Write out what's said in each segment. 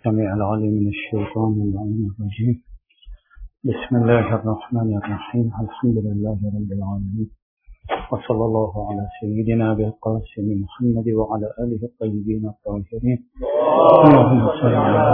السميع العليم من الشيطان اللعين الرجيم. بسم الله الرحمن الرحيم. الحمد لله رب العالمين، وصلى الله على سيدنا أبي القاسم محمد وعلى آله الطيبين الطاهرين. اللهم صل على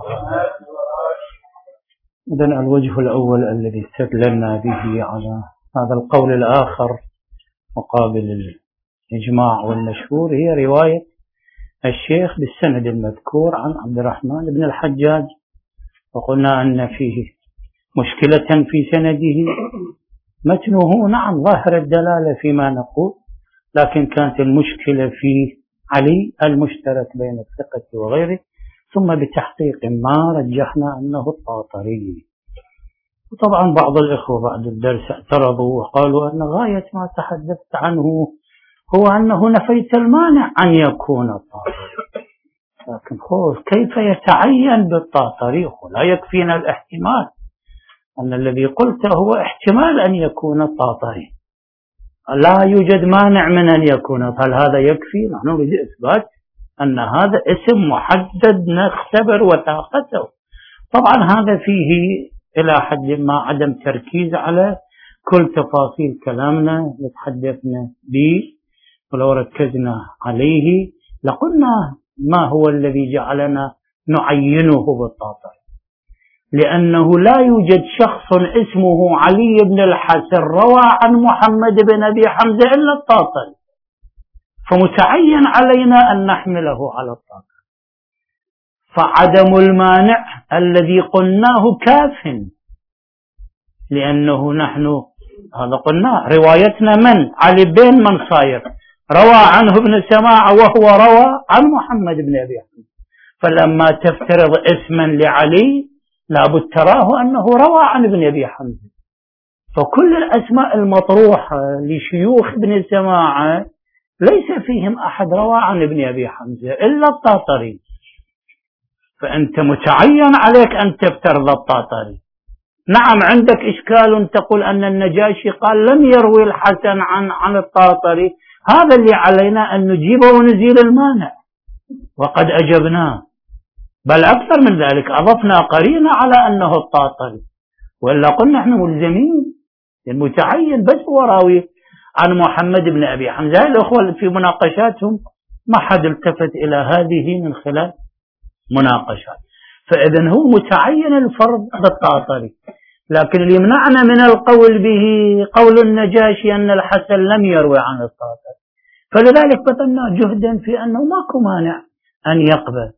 إذن الوجه الأول الذي استدللنا به على هذا القول الآخر مقابل الإجماع والمشهور هي رواية الشيخ بالسند المذكور عن عبد الرحمن بن الحجاج، وقلنا أن فيه مشكلة في سنده. متنه نعم ظاهر الدلالة فيما نقول، لكن كانت المشكلة في علي المشترك بين الثقة وغيره، ثم بتحقيق ما رجحنا أنه الطاطري. وطبعا بعض الإخوة بعد الدرس اعترضوا وقالوا أن غاية ما تحدثت عنه هو أنه نفيت المانع أن يكون الطاطري، لكن كيف يتعين بالطاطري؟ لا يكفينا الاحتمال، أن الذي قلته هو احتمال أن يكون الطاطري، لا يوجد مانع من أن يكون. هل هذا يكفي؟ نحن نريد إثبات أن هذا اسم محدد نختبر وثاقته. طبعا هذا فيه إلى حد ما عدم تركيز على كل تفاصيل كلامنا يتحدثنا به، ولو ركزنا عليه لقلنا ما هو الذي جعلنا نعينه بالطاطري، لأنه لا يوجد شخص اسمه علي بن الحسن روى عن محمد بن أبي حمزة إلا الطاطري، فمتعين علينا أن نحمله على الطاطري. فعدم المانع الذي قلناه كاف، لأنه نحن هذا قلنا روايتنا من علي بن من صاير روى عنه ابن سماعة وهو روى عن محمد بن أبي حمزة، فلما تفترض اسما لعلي لابد تراه أنه روى عن ابن أبي حمزة. فكل الأسماء المطروحة لشيوخ ابن سماعة ليس فيهم أحد روى عن ابن أبي حمزة إلا الطاطري، فأنت متعين عليك أن تفترض الطاطري. نعم عندك إشكال تقول أن النجاشي قال لم يروي الحسن عن الطاطري، هذا اللي علينا أن نجيبه ونزيل المانع، وقد أجبناه، بل أكثر من ذلك أضفنا قرينة على أنه الطاطري، وإلا قلنا نحن ملزمين المتعين بس هو راوي عن محمد بن أبي حمزة. الأخوة في مناقشاتهم ما حد التفت إلى هذه من خلال مناقشات، فإذن هو متعين الفرض بالطاطري. لكن اللي يمنعنا من القول به قول النجاشي أن الحسن لم يروي عن الطاطري، فلذلك بذلنا جهدا في أنه ماكو مانع أن يقبل.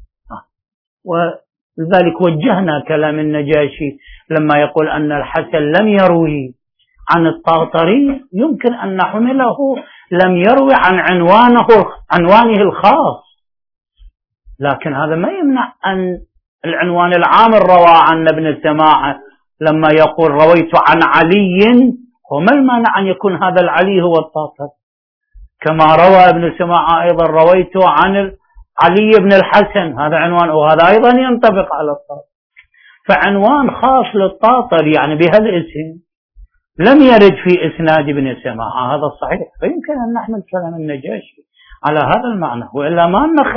ولذلك وجهنا كلام النجاشي لما يقول أن الحسن لم يروي عن الطاطري، يمكن أن نحمله لم يروي عن عنوانه الخاص، لكن هذا ما يمنع أن العنوان العام روى عن ابن سماعة لما يقول رويت عن علي، وما المانع أن يكون هذا العلي هو الطاطري، كما روى ابن سماعة أيضا رويت عن علي بن الحسن، هذا عنوان وهذا أيضا ينطبق على الطاطري. فعنوان خاص للطاطري يعني بهالاسم لم يرد في إسناد ابن سماعة، هذا صحيح، فيمكن أن نحمل كلام النجاشي على هذا المعنى، وإلا ما لنا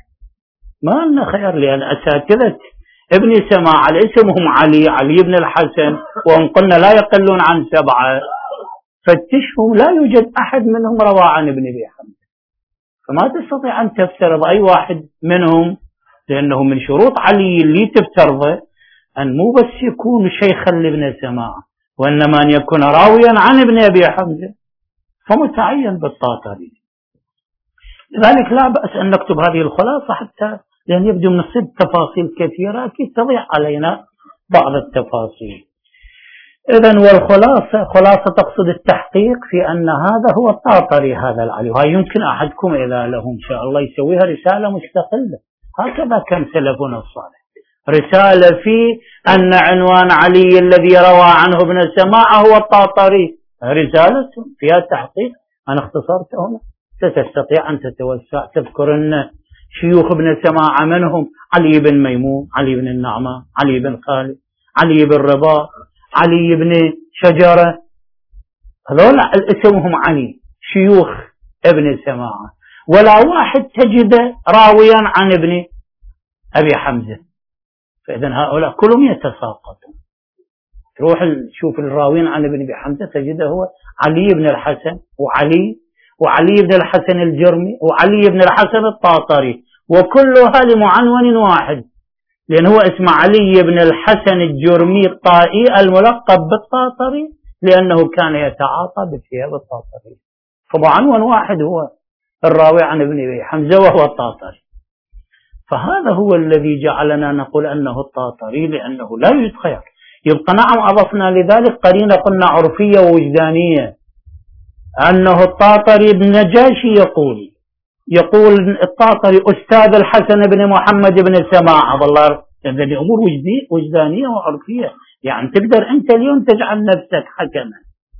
خيار، لأن أساتذة ابن سماعة اسمهم علي بن الحسن، وهم قلنا لا يقلون عن 7، فتشهم لا يوجد أحد منهم روى عن ابن أبي حمزة، فما تستطيع أن تفترض أي واحد منهم، لأنه من شروط علي اللي تفترضه أن مو بس يكون شيخا لابن سماعة، وإنما أن يكون راويا عن ابن أبي حمزة، فمتعين بالطاطري. لذلك لا بأس أن نكتب هذه الخلاصة، حتى لأن يبدو من الصدق تفاصيل كثيرة أكيد تضيع علينا بعض التفاصيل. إذن والخلاصة خلاصة تقصد التحقيق في أن هذا هو الطاطري هذا العلي، وهي يمكن أحدكم إذا له إن شاء الله يسويها رسالة مستقلة، هكذا كان سلفنا الصالح، رسالة في أن عنوان علي الذي روى عنه ابن سماعة هو الطاطري، رسالة فيها تحقيق. أنا اختصرت هنا، ستستطيع أن تتوسع تذكر أن شيوخ ابن سماعة منهم علي بن ميمون، علي بن النعمان، علي بن خالد، علي بن رباح، علي بن شجرة، هذول اسمهم علي شيوخ ابن سماعة، ولا واحد تجد راويا عن ابن أبي حمزة. فإذا هؤلاء كلهم يتساقطون. تروح تشوف الراوين عن ابن أبي حمزة تجده هو علي بن الحسن وعلي بن الحسن الجرمي وعلي بن الحسن الطاطري، وكلها لمعنون واحد، لأن هو اسمه علي بن الحسن الجرمي الطائي الملقب بالطاطري لأنه كان يتعاطى بثياب الطاطري، فمعنون واحد هو الراوي عن ابن أبي حمزة وهو الطاطري. فهذا هو الذي جعلنا نقول أنه الطاطري، لأنه لا يوجد خير. يبقى نعم أضفنا لذلك قرينة قلنا عرفية ووجدانية، أنه الطاطري بن نجاشي يقول الطاطري أستاذ الحسن بن محمد بن سماعة، والله هذه أمور وجدانية وعرفية، يعني تقدر أنت اليوم تجعل نفسك حكما.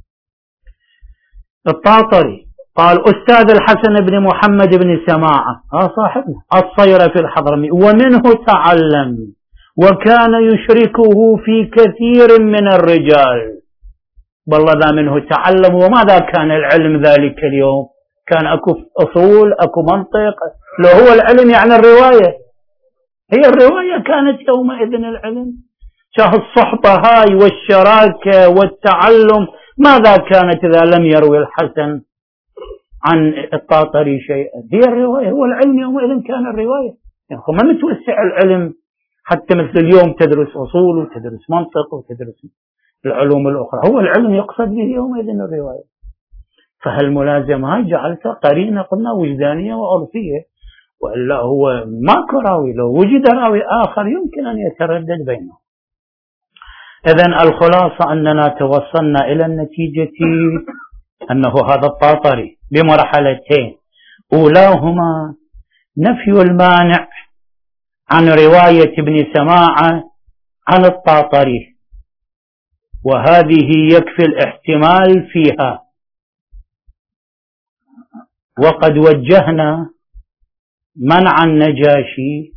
الطاطري قال أستاذ الحسن بن محمد بن سماعة صاحبنا الصيرفي الحضرمي، ومنه تعلم وكان يشركه في كثير من الرجال. والله ذا منه تعلم، وماذا كان العلم ذلك اليوم؟ كان أكو أصول، أكو منطق، لو هو العلم يعني الرواية، هي الرواية كانت يومئذ العلم. شاه الصحبة هاي والشراكة والتعلم ماذا كانت إذا لم يروي الحسن عن الطاطري شيئا؟ هي الرواية، هو العلم يومئذ كان الرواية. يعني ما متوسع العلم حتى مثل اليوم تدرس أصول وتدرس منطق وتدرس العلوم الأخرى، هو العلم يقصد به يومئذ الرواية. فهالملازمة هاي جعلتها قرينة قلنا وجدانية وعرفية، وإلا هو ماكو راوي، لو وجد راوي آخر يمكن أن يتردد بينهم. إذن الخلاصة أننا توصلنا إلى النتيجة أنه هذا الطاطري بمرحلتين، أولاهما نفي المانع عن رواية ابن سماعة عن الطاطري، وهذه يكفي الاحتمال فيها. وقد وجهنا منع النجاشي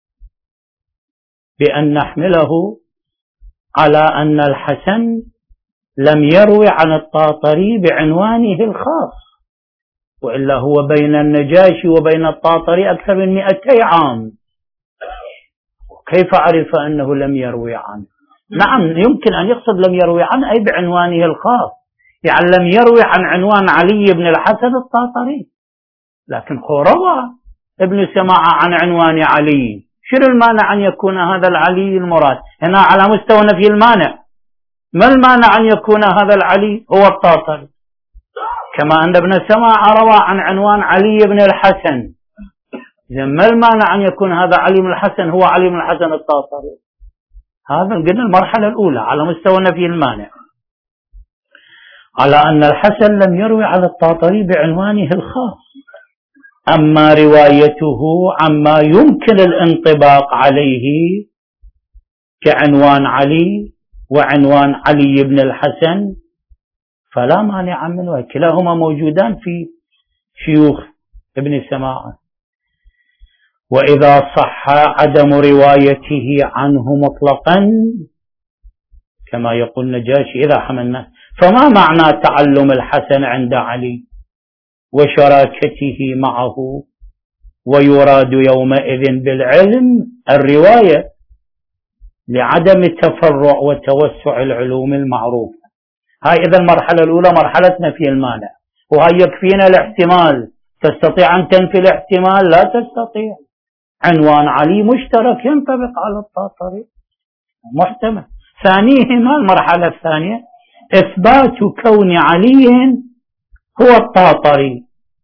بأن نحمله على أن الحسن لم يروي عن الطاطري بعنوانه الخاص، وإلا هو بين النجاشي وبين الطاطري أكثر من 200 عام، كيف عرف أنه لم يروي عنه؟ نعم يمكن أن يقصد لم يروي عنه أي بعنوانه الخاص، يعني لم يروي عن عنوان علي بن الحسن الطاطري، لكن روى ابن سماعة عن عنوان علي. شنو المانع أن يكون هذا العلي المراد؟ هنا على مستوى نفي المانع، ما المانع أن يكون هذا العلي هو الطاطري، كما أن ابن سماعة روى عن عنوان علي بن الحسن، إذن ما المانع أن يكون هذا علي بن الحسن هو علي بن الحسن الطاطري؟ هذا قلنا المرحلة الأولى على مستوى نفي المانع، على أن الحسن لم يروي على الطاطري بعنوانه الخاص. أما روايته عما يمكن الانطباق عليه كعنوان علي وعنوان علي بن الحسن فلا مانع منه، كلاهما موجودان في شيوخ ابن سماعة. وإذا صح عدم روايته عنه مطلقا كما يقول نجاشي إذا حملنا، فما معنى تعلم الحسن عند علي وشراكته معه؟ ويراد يومئذ بالعلم الرواية لعدم التفرع وتوسع العلوم المعروفة. هاي إذا المرحلة الأولى مرحلة نفي المانع، وهي يكفينا الاحتمال. تستطيع أن تنفي الاحتمال؟ لا تستطيع. عنوان علي مشترك ينطبق على الطاطري، محتمل. ثانيهما المرحلة الثانية إثبات كون علي هو الطاطري،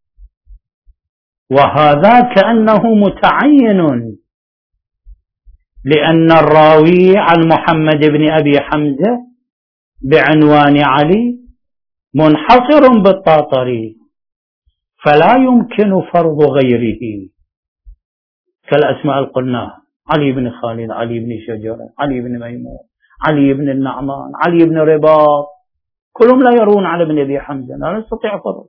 وهذا كأنه متعين، لأن الراوي عن محمد بن أبي حمزة بعنوان علي منحصر بالطاطري، فلا يمكن فرض غيره كالأسماء القلناها: علي بن خالد، علي بن شجرة، علي بن ميمون، علي بن النعمان، علي بن رباط، كلهم لا يرون على ابن أبي حمزة، لا نستطيع فرض.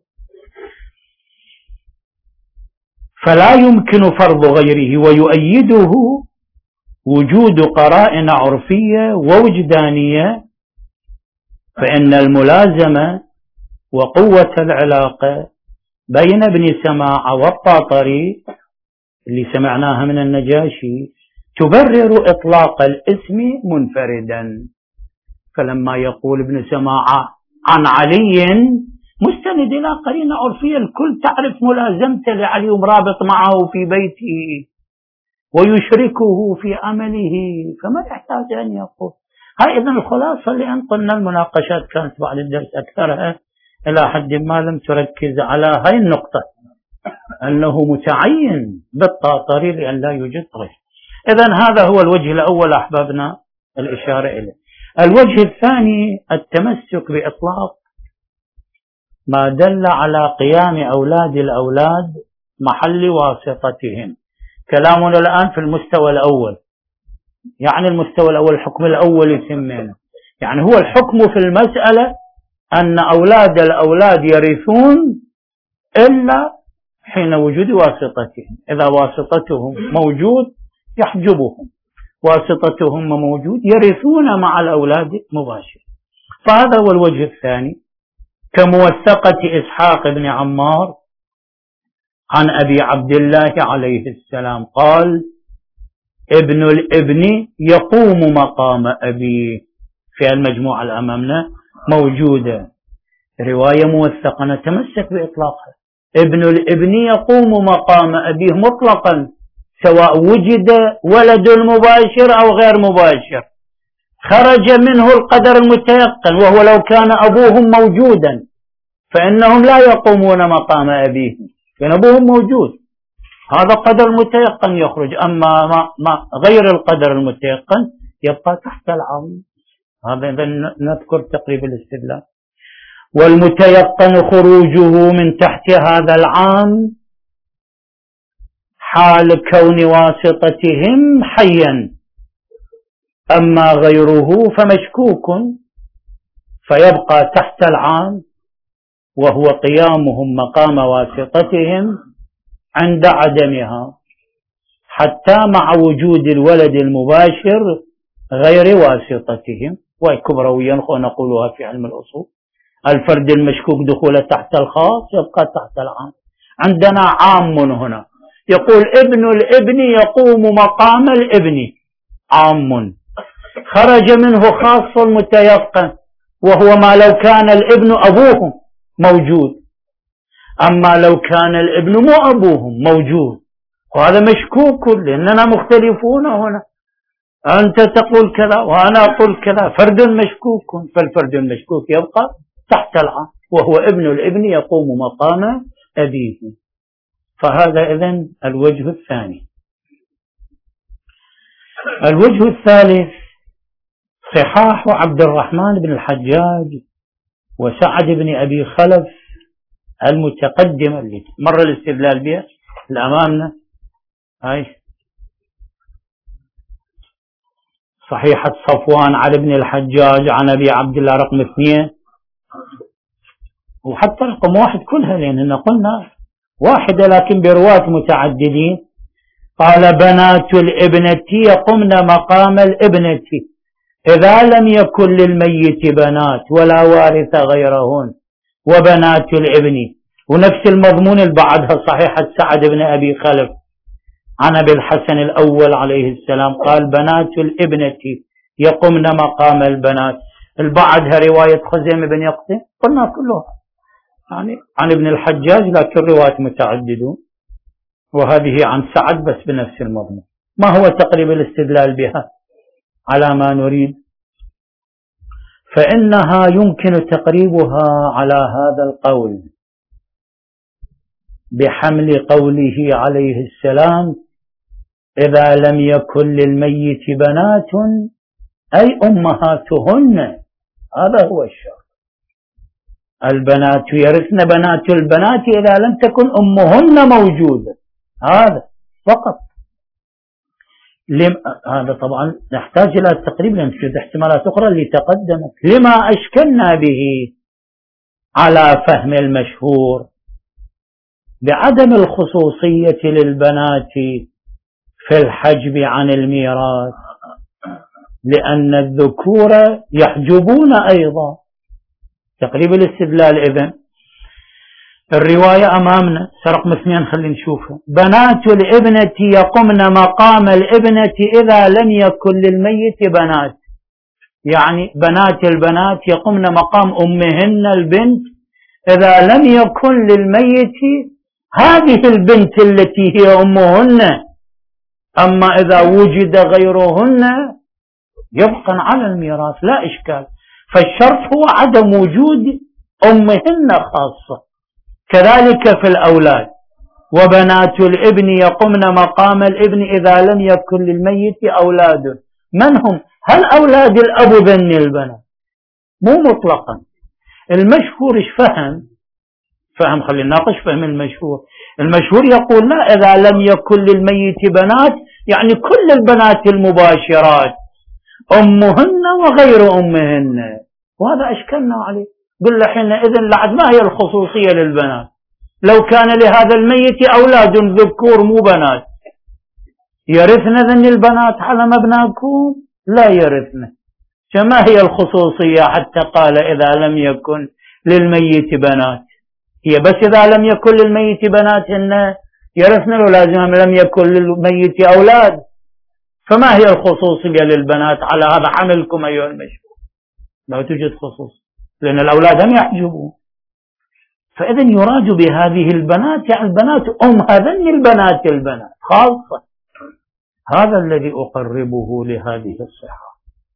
فلا يمكن فرض غيره، ويؤيده وجود قرائن عرفية ووجدانية، فإن الملازمة وقوة العلاقة بين ابن سماعة والطاطري اللي سمعناها من النجاشي تبرر إطلاق الاسم منفردا. فلما يقول ابن سماعة عن علي مستند إلى قرينة عرفية، الكل تعرف ملازمته لعلي مرابط معه في بيته ويشركه في عمله، فما يحتاج أن يقول. هاي إذن الخلاصة، لأن قلنا المناقشات كانت بعد الدرس أكثرها إلى حد ما لم تركز على هاي النقطة، أنه متعين بالطاطري لأن لا يوجد غير. إذن هذا هو الوجه الأول أحبابنا الإشارة إليه. الوجه الثاني التمسك بإطلاق ما دل على قيام أولاد الأولاد محل واسطتهم. كلامنا الآن في المستوى الأول، يعني المستوى الأول الحكم الأول يسمونه، يعني هو الحكم في المسألة أن أولاد الأولاد يرثون إلا حين وجود واسطتهم. إذا واسطتهم موجود يحجبهم، واسطتهم موجود يرثون مع الأولاد مباشر. فهذا هو الوجه الثاني، كموثقة إسحاق بن عمار عن أبي عبد الله عليه السلام قال: ابن الابن يقوم مقام أبيه. في المجموعة الأمامنا موجودة رواية موثقة نتمسك بإطلاقها. ابن الابن يقوم مقام أبيه مطلقا، سواء وجد ولد المباشر أو غير مباشر، خرج منه القدر المتيقن، وهو لو كان أبوهم موجودا فإنهم لا يقومون مقام أبيهم، لأن أبوهم موجود، هذا قدر متيقن يخرج. أما ما غير القدر المتيقن يبقى تحت العام. هذا نذكر تقريب الاستدلال. والمتيقن خروجه من تحت هذا العام حال كون واسطتهم حيا، أما غيره فمشكوك، فيبقى تحت العام وهو قيامهم مقام واسطتهم عند عدمها، حتى مع وجود الولد المباشر غير واسطتهم. وكبرويا نقولها في علم الأصول، الفرد المشكوك دخوله تحت الخاص يبقى تحت العام. عندنا عام هنا يقول ابن الابن يقوم مقام الابن، عام خرج منه خاص متيقن، وهو ما لو كان الابن أبوهم موجود. أما لو كان الابن مو أبوهم موجود وهذا مشكوك، لأننا مختلفون هنا، أنت تقول كذا وأنا أقول كذا، فرد مشكوك، فالفرد المشكوك يبقى تحت العام وهو ابن الابن يقوم مقام أبيه. فهذا إذن الوجه الثاني. الوجه الثالث صحاح عبد الرحمن بن الحجاج وسعد بن أبي خلف المتقدمة اللي مر الاستدلال بها الأمامنا، هاي صحيحة صفوان على ابن الحجاج عن أبي عبد الله رقم 2، وحتى رقم 1 كلها، لأننا قلنا واحدة لكن برواة متعددين. قال: بنات الابنة يقمن مقام الابنة إذا لم يكن للميت بنات ولا وارث غيرهن، وبنات الابن. ونفس المضمون اللي بعدها صحيحة سعد بن أبي خلف عن أبي الحسن الأول عليه السلام قال: بنات الابنة يقمن مقام البنات. بعدها رواية خزيمة بن يقطن قلنا كلها يعني عن ابن الحجاج لكن رواية متعددون، وهذه عن سعد بس بنفس المضمون. ما هو تقريب الاستدلال بها على ما نريد؟ فإنها يمكن تقريبها على هذا القول بحمل قوله عليه السلام: إذا لم يكن للميت بنات أي أمهاتهن. هذا هو الشرط، البنات يرثن بنات البنات إذا لم تكن أمهن موجودة، هذا فقط. هذا طبعا نحتاج إلى التقريب لأن توجد احتمالات أخرى اللي تقدمت. لما أشكلنا به على فهم المشهور بعدم الخصوصية للبنات في الحجب عن الميراث، لأن الذكور يحجبون أيضا. تقريب الاستدلال إذن الرواية أمامنا رقم 2 خلينا نشوفها. بنات الابنة يقمن مقام الابنة إذا لم يكن للميت بنات، يعني بنات البنات يقمن مقام أمهن البنت إذا لم يكن للميت هذه البنت التي هي أمهن، أما إذا وجد غيرهن يبقى على الميراث لا إشكال. فالشرط هو عدم وجود أمهن خاصة. كذلك في الأولاد، وبنات الابن يقمن مقام الابن إذا لم يكن للميت أولاد. من هم؟ هل أولاد الأب بن البنات؟ مو مطلقا. المشهور إيش فهم خلينا نناقش فهم المشهور يقول لا، إذا لم يكن للميت بنات يعني كل البنات المباشرات أمهن وغير أمهن، وهذا أشكلنا عليه. قل حينئذ لعد ما هي الخصوصية للبنات؟ لو كان لهذا الميت أولاد ذكور مو بنات يرثن ذن البنات على مبناكم؟ لا يرثن. فما هي الخصوصية حتى قال إذا لم يكن للميت بنات؟ هي بس إذا لم يكن للميت بنات إن يرثن، ولازم لم يكن للميت أولاد. فما هي الخصوصية للبنات على هذا حملكم أيها المشهور؟ لا توجد خصوص، لأن الأولاد هم يحجبون. فإذا يراد بهذه البنات يعني البنات هذين البنات خاصة. هذا الذي أقربه لهذه الصحة.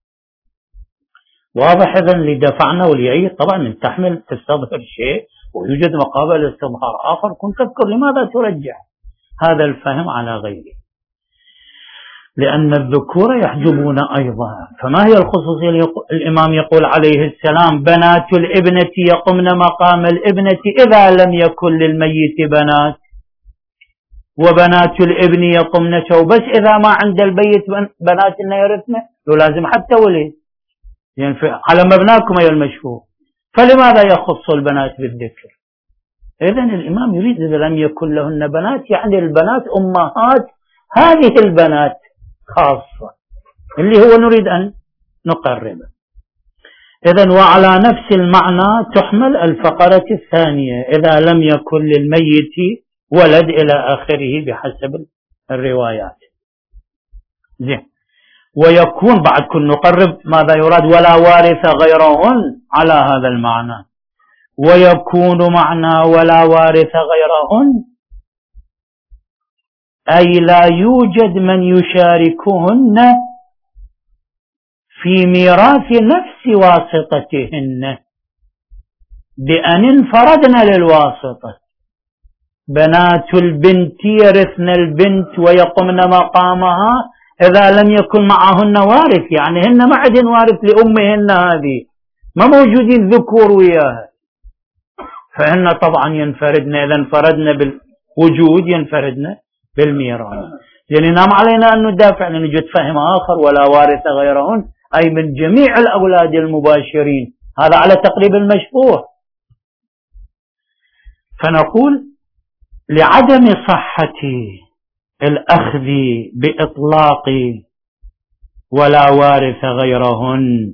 واضح؟ إذن لدفعنا وليعيد طبعا تحمل تستظهر شيء ويوجد مقابل استظهار آخر. كنت تذكر لماذا ترجح هذا الفهم على غيره؟ لأن الذكور يحجبون أيضا. فما هي الخصوصية؟ الإمام يقول عليه السلام بنات الابنة يقمن مقام الابنة إذا لم يكن للميت بنات، وبنات الابن يقمن بس إذا ما عند البيت بنات إنه يرثن، لو لازم حتى ولد يعني على مبناكم أيها المشهور. فلماذا يخص البنات بالذكر؟ إذن الإمام يريد إذا لم يكن لهن بنات يعني البنات أمهات هذه البنات خاصة، اللي هو نريد أن نقربه. إذن وعلى نفس المعنى تحمل الفقرة الثانية إذا لم يكن للميت ولد إلى آخره بحسب الروايات. زين. ويكون بعد كن نقرب ماذا يراد ولا وارث غيرهن على هذا المعنى. ويكون معنى ولا وارث غيرهن أي لا يوجد من يشاركهن في ميراث نفس واسطتهن بأن انفردن للواسطة. بنات البنت يرثن البنت ويقمن مقامها إذا لم يكن معهن وارث، يعني هن ما عندهن وارث لأمهن، هذه ما موجودين ذكور وياها، فهن طبعا ينفردن. إذا انفردن بالوجود ينفردن بالميراث. يعني نعم علينا أن ندافع لنجد فهم آخر ولا وارث غيرهن أي من جميع الأولاد المباشرين، هذا على تقريب المشبوه. فنقول لعدم صحة الأخذ بإطلاق ولا وارث غيرهن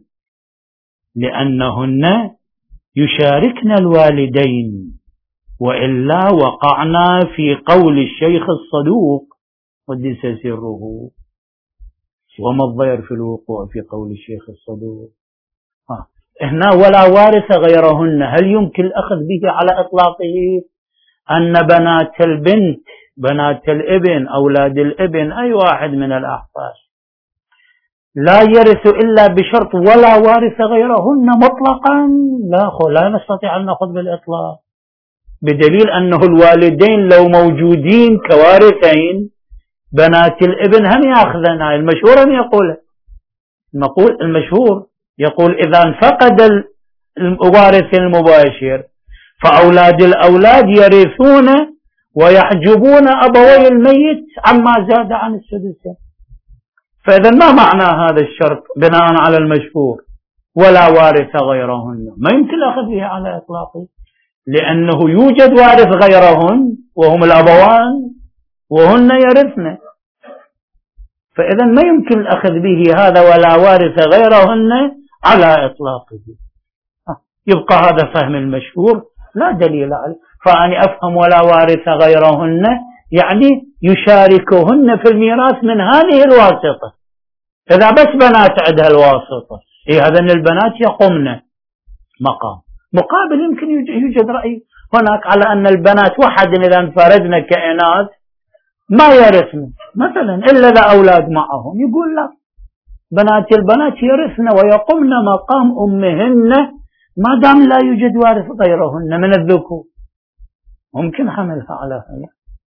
لأنهن يشاركن الوالدين، وإلا وقعنا في قول الشيخ الصدوق قدس سره. وما الضير في الوقوع في قول الشيخ الصدوق؟ هنا ولا وارث غيرهن، هل يمكن الأخذ به على إطلاقه أن بنات البنت بنات الابن أولاد الابن أي واحد من الأحفاد لا يرث إلا بشرط ولا وارث غيرهن مطلقا؟ لا نستطيع أن نأخذ بالإطلاق، بدليل أنه الوالدين لو موجودين كوارثين بنات الابن هم يأخذن. المشهور هم يقول المشهور يقول إذا انفقد الوارث المباشر فأولاد الأولاد يرثون ويحجبون أبوي الميت عما زاد عن السدس. فإذا ما معنى هذا الشرط بناء على المشهور ولا وارث غيرهن؟ ما يمكن الأخذ به على إطلاقه، لأنه يوجد وارث غيرهن وهم الأبوان وهن يرثن، فإذا ما يمكن الأخذ به هذا ولا وارث غيرهن على إطلاقه. يبقى هذا فهم المشهور لا دليل عليه. فأنا أفهم ولا وارث غيرهن يعني يشاركهن في الميراث من هذه الواسطة. إذا بس بنات عندها الواسطة، هذا البنات يقومن مقام مقابل. يمكن يوجد رأي هناك على أن البنات وحد إذا انفردن كائنات ما يرثن مثلا إلا إذا أولاد معهم، يقول لا، البنات يرثن ويقومن مقام أمهن ما دام لا يوجد وارث غيرهن من الذكور. ممكن حملها على هذا.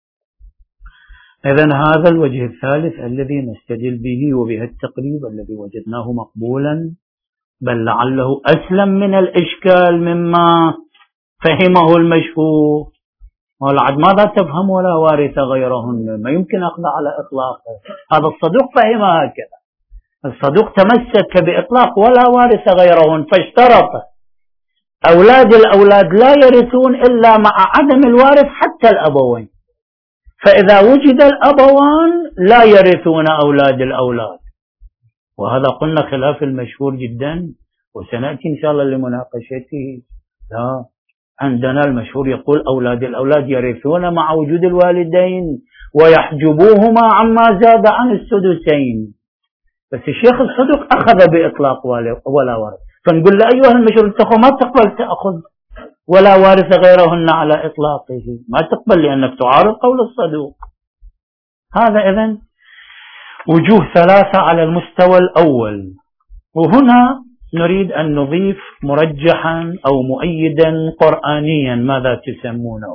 إذن هذا الوجه الثالث الذي نستدل به وبه التقريب الذي وجدناه مقبولا، بل لعله أسلم من الإشكال مما فهمه المشهور. ولعد ماذا تفهم ولا وارث غيرهن؟ ما يمكن أخذ على إطلاقه. هذا الصدوق فهم هكذا. الصدوق تمسك بإطلاق ولا وارث غيرهن، فاشترط أولاد الأولاد لا يرثون إلا مع عدم الوارث حتى الأبوين. فإذا وجد الأبوان لا يرثون أولاد الأولاد، وهذا قلنا خلاف المشهور جدا، وسنأتي إن شاء الله لمناقشته. لا، عندنا المشهور يقول أولاد الأولاد يرثون مع وجود الوالدين ويحجبوهما عما زاد عن السدسين. بس الشيخ الصدوق أخذ بإطلاق ولا وارث، فنقول له أيها المشهور أنت ما تقبل تأخذ ولا وارث غيرهن على إطلاقه، ما تقبل لأنك تعارض قول الصدوق. هذا إذن وجوه ثلاثة على المستوى الأول. وهنا نريد أن نضيف مرجحا أو مؤيدا قرآنيا، ماذا تسمونه؟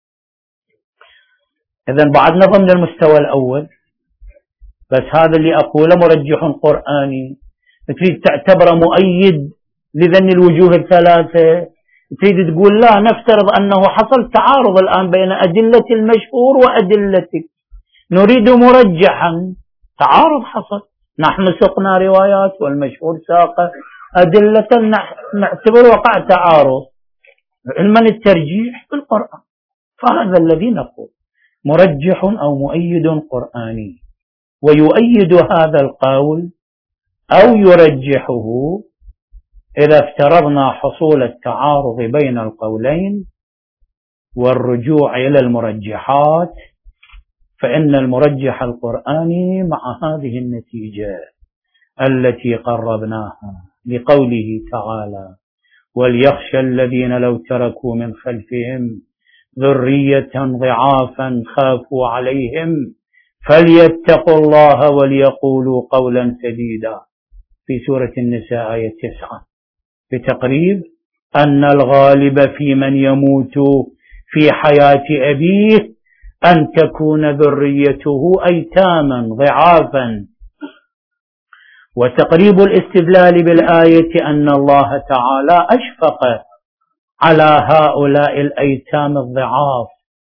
إذن بعدنا ضمن المستوى الأول، بس هذا اللي أقوله مرجح قرآني. تريد تعتبره مؤيد لذن الوجوه الثلاثة، تريد تقول لا، نفترض أنه حصل تعارض الآن بين أدلة المشهور وأدلتك، نريد مرجحا. تعارض حصل، نحن سقنا روايات والمشهور ساق أدلة، نعتبر وقع تعارض، علما الترجيح في القرآن. فهذا الذي نقول مرجح أو مؤيد قرآني. ويؤيد هذا القول أو يرجحه إذا افترضنا حصول التعارض بين القولين والرجوع إلى المرجحات، فإن المرجح القرآني مع هذه النتيجة التي قربناها لقوله تعالى: وليخشى الذين لو تركوا من خلفهم ذرية ضعافا خافوا عليهم فليتقوا الله وليقولوا قولا سديدا، في سورة النساء آية 9، بتقريب أن الغالب في من يموت في حياة أبيه أن تكون ذريته أيتاما ضعافا. وتقريب الاستدلال بالآية أن الله تعالى أشفق على هؤلاء الأيتام الضعاف،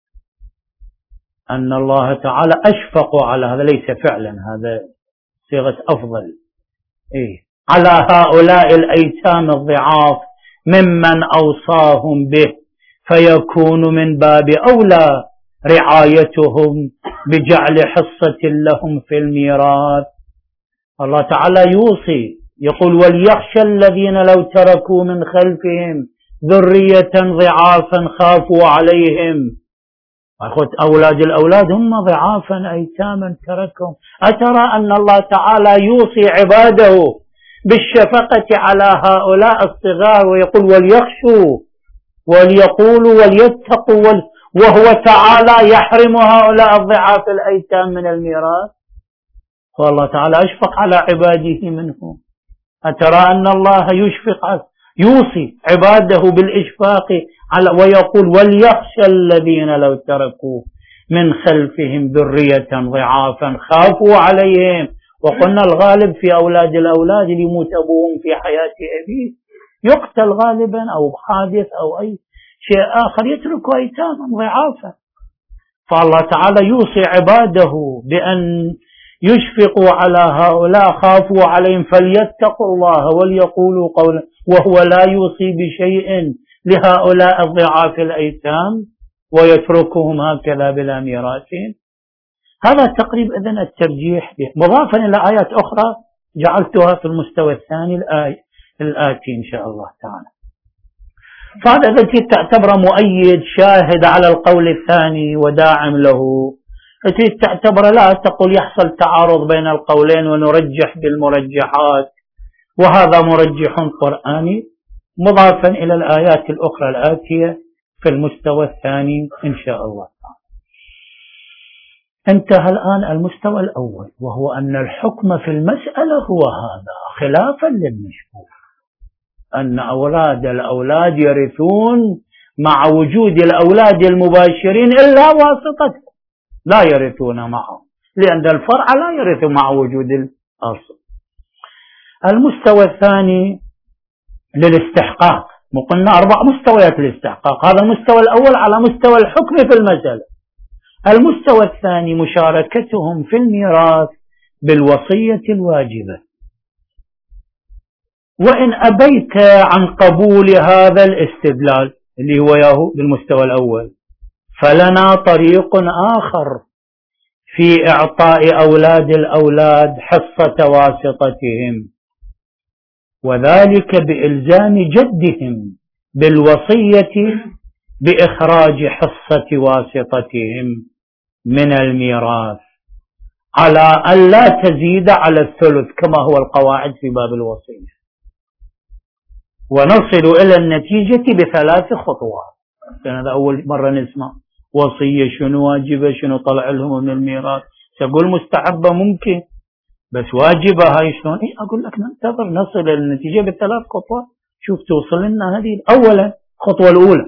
أن الله تعالى أشفق على هذا، ليس فعلا، هذا صيغة أفضل، على هؤلاء الأيتام الضعاف ممن أوصاهم به، فيكون من باب أولى رعايتهم بجعل حصة لهم في الميراث. الله تعالى يوصي، يقول: وليخشى الذين لو تركوا من خلفهم ذرية ضعافا خافوا عليهم. أخذ أولاد الأولاد هم ضعافا أيتاما تركهم. أترى أن الله تعالى يوصي عباده بالشفقة على هؤلاء الصغار، ويقول: وليخشوا وليقولوا وليتقوا، وهو تعالى يحرم هؤلاء الضعاف الأيتام من الميراث؟ والله تعالى أشفق على عباده منهم. أترى أن الله يوصي عباده بالإشفاق على، ويقول: وليخشى الذين لو تركوا من خلفهم ذرية ضعافا خافوا عليهم. وقلنا الغالب في أولاد الأولاد اللي يموت أبوهم في حياة أبيه يقتل غالبا، أو حادث أو أي شيء آخر، يتركوا أيتاما ضعافا. فالله تعالى يوصي عباده بأن يشفقوا على هؤلاء خافوا عليهم فليتقوا الله وليقولوا قولا، وهو لا يوصي بشيء لهؤلاء الضعاف الأيتام ويتركهم هكذا بلا ميراث. هذا تقريب إذن الترجيح به، مضافا إلى آيات أخرى جعلتها في المستوى الثاني الآتي إن شاء الله تعالى. فهذا التي تعتبره مؤيد شاهد على القول الثاني وداعم له، التي تعتبره لا، تقول يحصل تعارض بين القولين ونرجح بالمرجحات، وهذا مرجح قرآني مضافا إلى الآيات الأخرى الآتية في المستوى الثاني إن شاء الله. انتهى الآن المستوى الأول، وهو أن الحكم في المسألة هو هذا، خلافا للمشهور أن الأولاد يرثون مع وجود الأولاد المباشرين إلا واسطة، لا يرثون معهم، لأن الفرع لا يرث مع وجود الأصل. المستوى الثاني للاستحقاق، قلنا 4 مستويات للاستحقاق، هذا المستوى الأول على مستوى الحكم في المسألة. المستوى الثاني مشاركتهم في الميراث بالوصية الواجبة. وإن أبيت عن قبول هذا الاستدلال اللي هو ياهو بالمستوى الأول، فلنا طريق آخر في إعطاء أولاد الأولاد حصة واسطتهم، وذلك بإلزام جدهم بالوصية بإخراج حصة واسطتهم من الميراث على أن لا تزيد على الثلث كما هو القواعد في باب الوصية، ونصل إلى النتيجة ب3 خطوات. هذا أول مرة نسمع وصية شنو واجبة، شنو طلع لهم من الميراث. تقول مستحبة ممكن، بس واجبة هاي شلون؟ أقول لك ننتظر نصل إلى النتيجة ب3 خطوات، شوف توصل لنا هذه. أولا الخطوة الأولى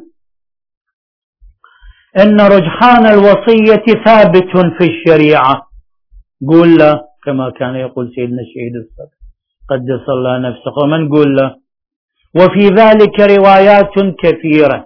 أن رجحان الوصية ثابت في الشريعة، قول له كما كان يقول سيدنا الشهيد الصدر قدس الله نفسه، ومن قول له. وفي ذلك روايات كثيرة،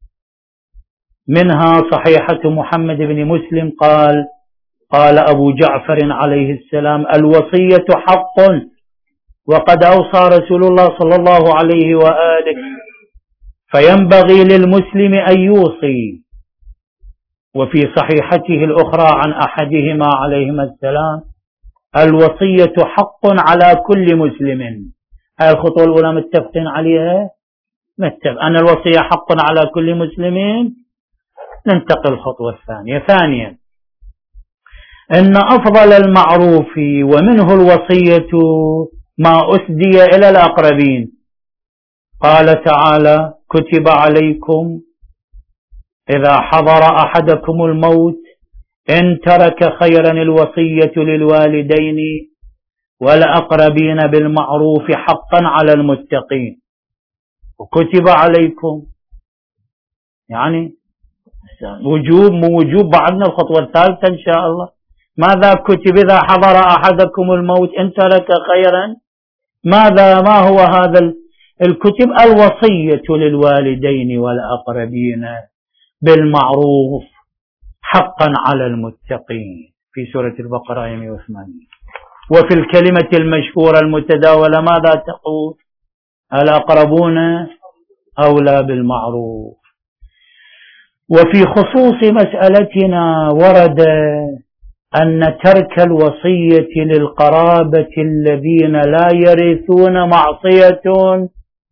منها صحيحة محمد بن مسلم قال أبو جعفر عليه السلام: الوصية حق، وقد أوصى رسول الله صلى الله عليه وآله، فينبغي للمسلم أن يوصي. وفي صحيحته الأخرى عن أحدهما عليهما السلام: الوصية حق على كل مسلم. هاي الخطوة الأولى متفقين عليها، أن الوصية حق على كل مسلم. ننتقل الخطوة الثانية. ثانيا أن أفضل المعروف ومنه الوصية ما أسدي إلى الأقربين. قال تعالى: كتب عليكم إذا حضر أحدكم الموت إن ترك خيرا الوصية للوالدين والأقربين بالمعروف حقا على المتقين. وكتب عليكم يعني وجوب، مو وجوب، بعدنا الخطوة الثالثة إن شاء الله. ماذا كتب؟ إذا حضر أحدكم الموت إن ترك خيرا. ما هو هذا الكتب؟ الوصية للوالدين والأقربين بالمعروف حقا على المتقين، في سورة البقرة 180. وفي الكلمة المشهورة المتداولة ماذا تقول؟ الأقربون أولى بالمعروف. وفي خصوص مسألتنا ورد أن ترك الوصية للقرابة الذين لا يرثون معصية.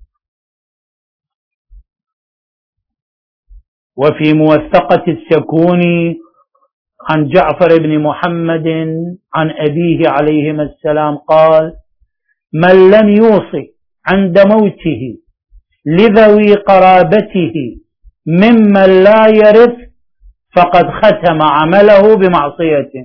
وفي موثقة السكوني عن جعفر بن محمد عن أبيه عليهما السلام قال: من لم يوصي عند موته لذوي قرابته ممن لا يرث فقد ختم عمله بمعصيته.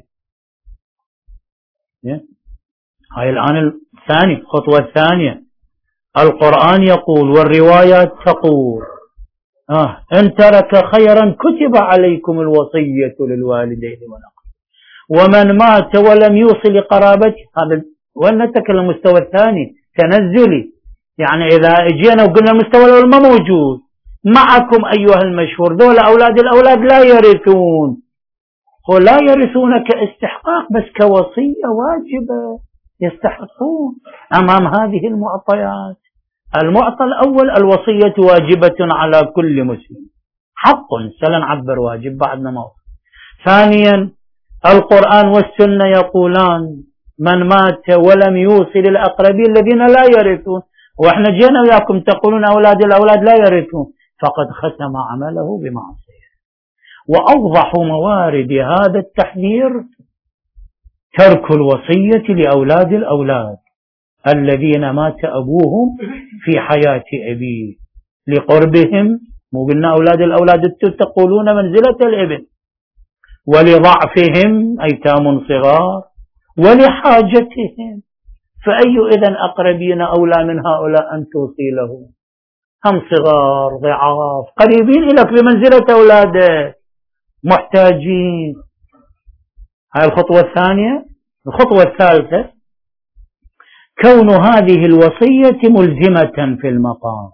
هاي الآن الخطوة الثانية. القرآن يقول والروايات تقول: إن ترك خيرا كتب عليكم الوصية للوالدين والأقربين. ومن مات ولم يوصل لقرابته، هذا وين نتكلم المستوى الثاني تنزلي، يعني إذا اجينا وقلنا المستوى الأول ما موجود معكم أيها المشهور، دول أولاد الأولاد لا يرثون، هو لا يرثون كاستحقاق بس كوصية واجبة يستحقون أمام هذه المعطيات. المعطى الأول الوصية واجبة على كل مسلم، حق سنعبر واجب بعدنا موت. ثانيا القرآن والسنة يقولان: من مات ولم يوصل الأقربين الذين لا يرثون. وإحنا جينا وياكم تقولون أولاد الأولاد لا يرثون، فقد ختم عمله بمعصية. وأوضح موارد هذا التحذير ترك الوصية لأولاد الأولاد الذين مات أبوهم في حياة أبيه لقربهم، مو قلنا أولاد الأولاد تقولون منزلة الابن، ولضعفهم أيتام صغار، ولحاجتهم، فأي إذن أقربين أولى من هؤلاء أن توصي له؟ هم صغار ضعاف قريبين لك بمنزلة أولادك محتاجين. هاي الخطوة الثانية. الخطوة الثالثة كون هذه الوصية ملزمة في المقام،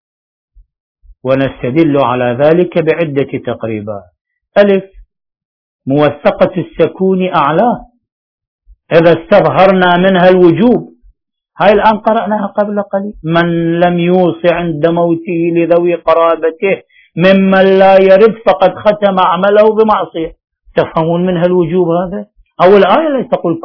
ونستدل على ذلك بعدة تقريبات. ألف، موثقة السكون أعلاه إذا استظهرنا منها الوجوب، هاي الآن قرأناها قبل قليل، من لم يوصي عند موته لذوي قرابته ممن لا يرث فقد ختم عمله بمعصية. تفهمون منها الوجوب هذا؟ أو الآية التي تقول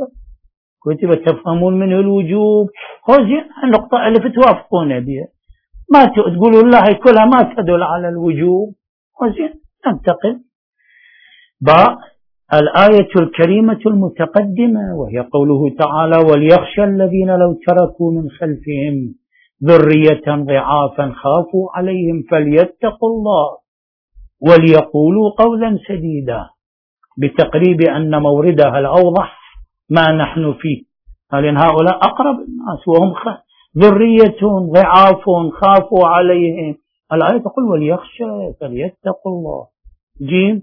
كتب تفهمون منه الوجوب. زين، النقطة اللي توافقون بها، ما تقولوا الله كلها ما تدل على الوجوب. زين، ننتقل. باء، الآية الكريمة المتقدمة وهي قوله تعالى وليخشى الذين لو تركوا من خلفهم ذرية ضعافا خافوا عليهم فليتقوا الله وليقولوا قولا سديدا، بتقريب أن موردها الأوضح ما نحن فيه، لأن هؤلاء أقرب الناس وهم ذرية ضعاف خافوا عليهم. الآية تقول وليخشى فليتقوا الله. جيم،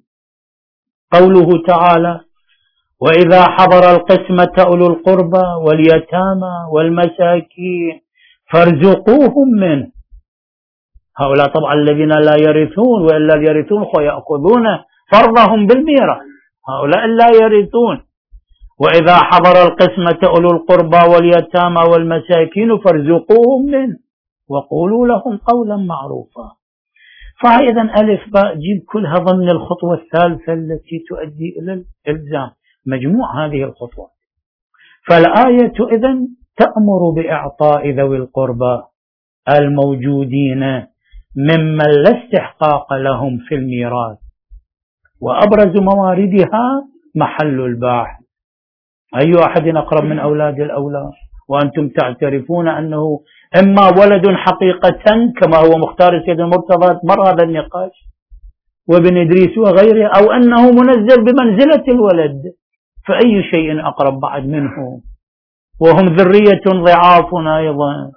قوله تعالى وإذا حضر القسمة أولو القربى واليتامى والمساكين فارزقوهم منه. هؤلاء طبعا الذين لا يرثون، وإلا يرثون فيأخذون فرضهم بالميراث، هؤلاء لا يرثون. وإذا حضر القسمة أولو القربى واليتامى والمساكين فارزقوهم منه وقولوا لهم قولا معروفا. فإذا ألف باء جيم كلها ضمن الخطوة الثالثة التي تؤدي إلى الإلزام، مجموع هذه الخطوات. فالآية إذن تأمر بإعطاء ذوي القربى الموجودين ممن لا استحقاق لهم في الميراث، وأبرز مواردها محل الباحث، أي أحد أقرب من أولاد الأولاد، وأنتم تعترفون أنه إما ولد حقيقة كما هو مختار سيد المرتضى، مر هذا النقاش وابن إدريس وغيره، أو أنه منزل بمنزلة الولد، فأي شيء أقرب بعد منه، وهم ذرية ضعاف أيضا.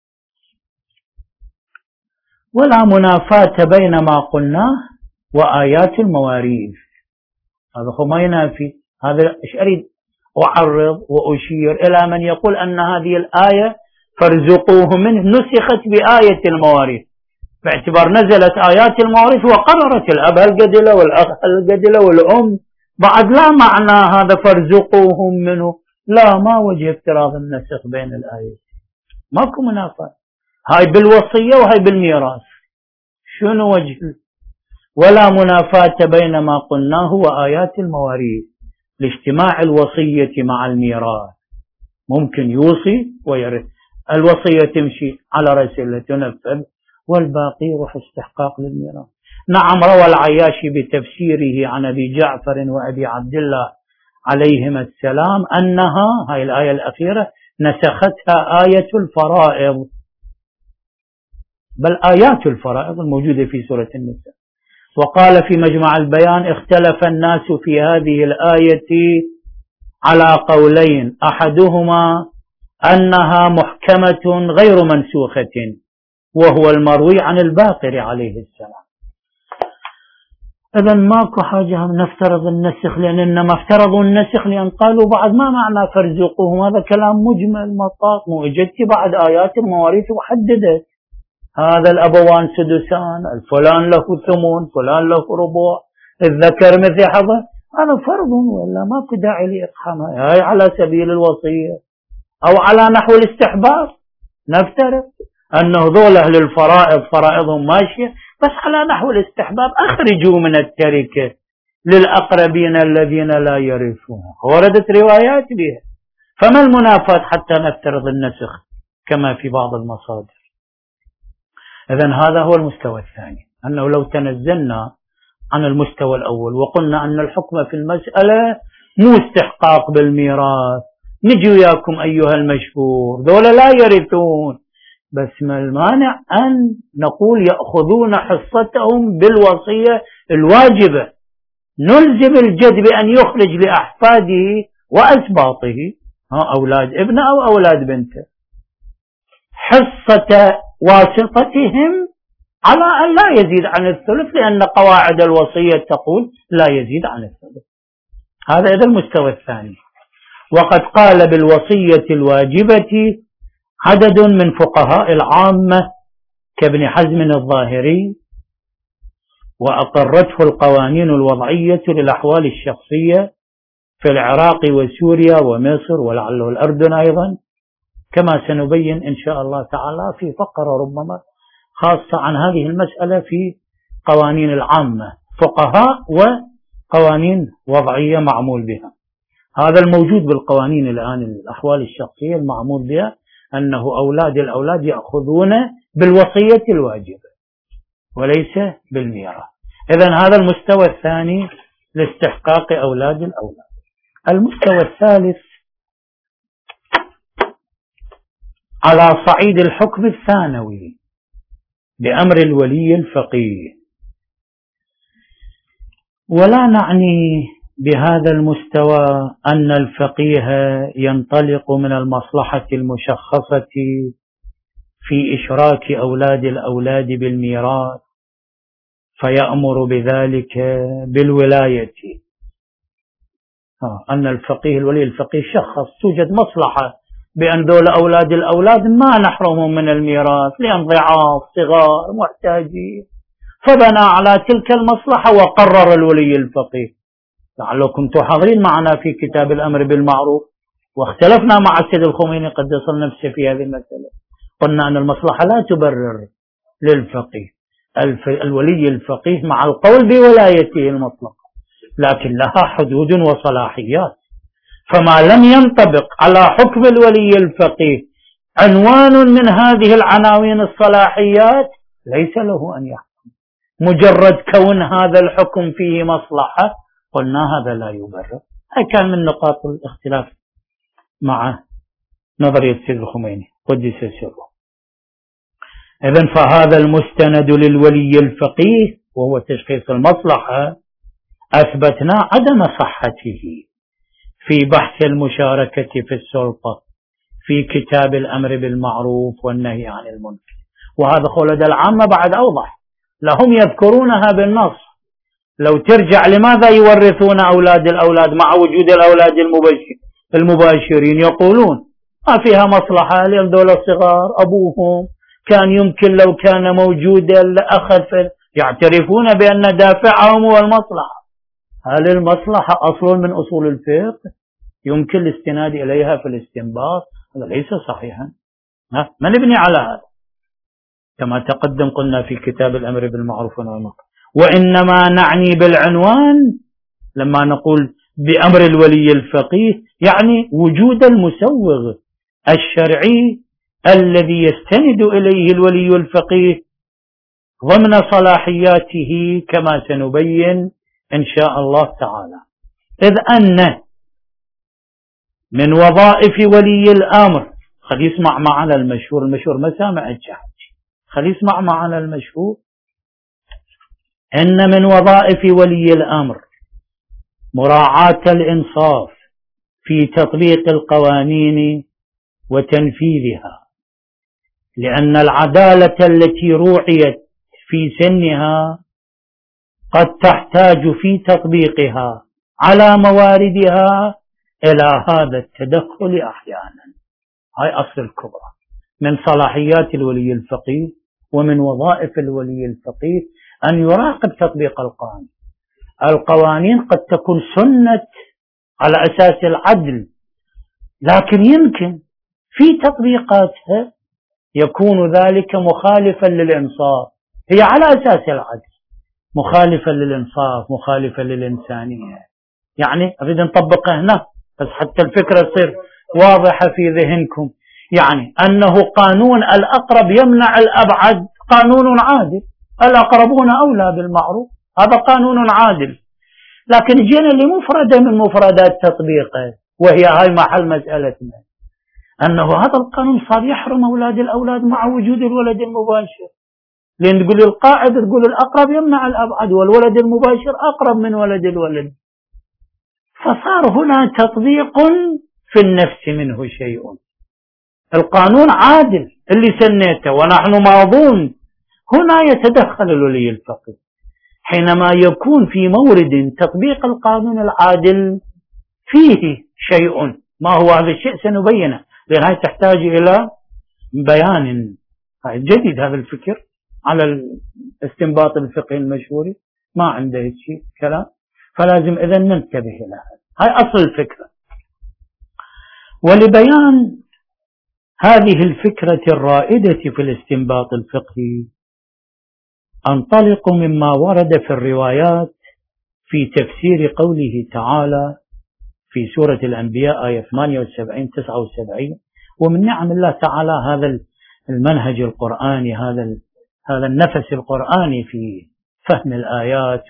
ولا منافاة بين ما قلناه وآيات المواريث، هذا هو ما ينافي. هذا إيش أريد أعرض وأشير إلى من يقول أن هذه الآية فارزقوه منه نسخت بآية المواريث، باعتبار نزلت آيات المواريث وقررت الأب القدلة والأخ القدلة والأم، بعد لا معنى هذا فارزقوهم منه، لا، ما وجه افتراض النسخ بين الآيات، ماكو منافاة، هاي بالوصية وهاي بالميراث، شنو وجه؟ ولا منافاة بين ما قلناه وآيات المواريث لاجتماع الوصية مع الميراث، ممكن يوصي ويرث، الوصية تمشي على رسالة تنفذ والباقي يروح استحقاق للميراث. نعم، روى العياشي بتفسيره عن أبي جعفر وأبي عبد الله عليهما السلام أنها، هاي الآية الأخيرة، نسختها آية الفرائض، بل آيات الفرائض الموجودة في سورة النساء. وقال في مجمع البيان اختلف الناس في هذه الآية على قولين، أحدهما أنها محكمة غير منسوخة وهو المروي عن الباقر عليه السلام. إذن ماكو حاجة نفترض النسخ، لأن إنما افترضوا النسخ لأن قالوا بعد ما معنى فارزقوهم، هذا كلام مجمل مطاط، وجدت بعد آيات المواريث وحددت هذا الأبوان سدسان، الفلان له ثمن، فلان له ربع، الذكر مثل حظه، هذا فرض ولا ماكو داعي لإقحامها، هاي على سبيل الوصية أو على نحو الاستحباب، نفترض أنه ذول أهل الفرائض فرائضهم ماشية، بس على نحو الاستحباب أخرجوا من التركة للأقربين الذين لا يرثون، وردت روايات بها، فما المنافاة حتى نفترض النسخ كما في بعض المصادر؟ إذن هذا هو المستوى الثاني، أنه لو تنزلنا عن المستوى الأول وقلنا أن الحكم في المسألة مو استحقاق بالميراث، نجي وياكم أيها المشهور ذولا لا يرثون، بس ما المانع أن نقول يأخذون حصتهم بالوصية الواجبة، نلزم الجد بأن يخرج لأحفاده وأسباطه أولاد ابنه أو أولاد بنته حصة واسطتهم على أن لا يزيد عن الثلث، لأن قواعد الوصية تقول لا يزيد عن الثلث. هذا إذا المستوى الثاني. وقد قال بالوصية الواجبة عدد من فقهاء العامة كابن حزم الظاهري، وأقرته القوانين الوضعية للأحوال الشخصية في العراق وسوريا ومصر ولعله الأردن أيضا، كما سنبين إن شاء الله تعالى في فقرة ربما خاصة عن هذه المسألة في قوانين العامة، فقهاء وقوانين وضعية معمول بها. هذا الموجود بالقوانين الآن الأحوال الشخصية المعمول بها أنه أولاد الأولاد يأخذون بالوصية الواجبة وليس بالميراث. إذن هذا المستوى الثاني لاستحقاق أولاد الأولاد. المستوى الثالث على صعيد الحكم الثانوي بأمر الولي الفقيه، ولا نعني بهذا المستوى أن الفقيه ينطلق من المصلحة المشخصة في إشراك أولاد الأولاد بالميراث فيأمر بذلك بالولاية، أن الفقيه الولي الفقيه شخص توجد مصلحة بأن دول أولاد الأولاد ما نحرمهم من الميراث لأن ضعاف صغار محتاجين، فبنى على تلك المصلحة وقرر الولي الفقيه. لعلكم حاضرين معنا في كتاب الأمر بالمعروف، واختلفنا مع السيد الخميني قدس نفسه في هذه المسألة، قلنا أن المصلحة لا تبرر للفقيه، الولي الفقيه مع القول بولايته المطلقة لكن لها حدود وصلاحيات، فما لم ينطبق على حكم الولي الفقيه عنوان من هذه العناوين الصلاحيات ليس له أن يحكم. مجرد كون هذا الحكم فيه مصلحة قلنا هذا لا يبرر. هذا كان من نقاط الاختلاف مع نظرية السيد الخميني قدس سره. إذن فهذا المستند للولي الفقيه وهو تشخيص المصلحة أثبتنا عدم صحته في بحث المشاركة في السلطة في كتاب الأمر بالمعروف والنهي عن المنكر، وهذا خلد العامة بعد أوضح، لهم يذكرونها بالنص. لو ترجع لماذا يورثون أولاد الأولاد مع وجود الأولاد المباشرين، يقولون ما فيها مصلحة لأن دول الصغار أبوهم كان يمكن لو كان موجودا لأخذ، يعترفون بأن دافعهم هو المصلحة. هل المصلحة أصل من أصول الفقه يمكن الاستناد إليها في الاستنباط؟ هذا ليس صحيحا، ما نبني على هذا كما تقدم قلنا في كتاب الأمر بالمعروف والنهي عن المنكر. وإنما نعني بالعنوان لما نقول بأمر الولي الفقيه يعني وجود المسوغ الشرعي الذي يستند إليه الولي الفقيه ضمن صلاحياته كما سنبين إن شاء الله تعالى. إذ أن من وظائف ولي الأمر، خلي يسمع معنا المشهور ما سامع الجحج، خلي يسمع معنا المشهور، إن من وظائف ولي الأمر مراعاة الإنصاف في تطبيق القوانين وتنفيذها، لأن العدالة التي روعيت في سنها قد تحتاج في تطبيقها على مواردها إلى هذا التدخل أحيانا. هاي أصل الكبرى من صلاحيات الولي الفقيه ومن وظائف الولي الفقيه أن يراقب تطبيق القانون. القوانين قد تكون سنة على أساس العدل، لكن يمكن في تطبيقاتها يكون ذلك مخالفا للإنصاف، هي على أساس العدل مخالفا للإنصاف مخالفا للإنسانية. يعني أريد نطبقه هنا بس حتى الفكرة تصير واضحة في ذهنكم، يعني أنه قانون الأقرب يمنع الأبعد قانون عادل، الأقربون أولى بالمعروف، هذا قانون عادل. لكن جينا لمفردة من مفردات تطبيقه، وهي هاي محل مسألتنا، أنه هذا القانون صار يحرم أولاد الأولاد مع وجود الولد المباشر، لأن تقول القاعدة تقول الأقرب يمنع الأبعد، والولد المباشر أقرب من ولد الولد، فصار هنا تطبيق في النفس منه شيء. القانون عادل اللي سنيته ونحن ماضون، هنا يتدخل الولي الفقيه حينما يكون في مورد تطبيق القانون العادل فيه شيء. ما هو هذا الشيء سنبينه، لأن هذه تحتاج إلى بيان جديد. هذا الفكر على الاستنباط الفقهي المشهوري ما عنده شيء كلام، فلازم إذن ننتبه إلى هذا. هاي أصل الفكرة. ولبيان هذه الفكرة الرائدة في الاستنباط الفقهي أنطلق مما ورد في الروايات في تفسير قوله تعالى في سورة الأنبياء آية 78-79. ومن نعم الله تعالى هذا المنهج القرآني، هذا النفس القرآني في فهم الآيات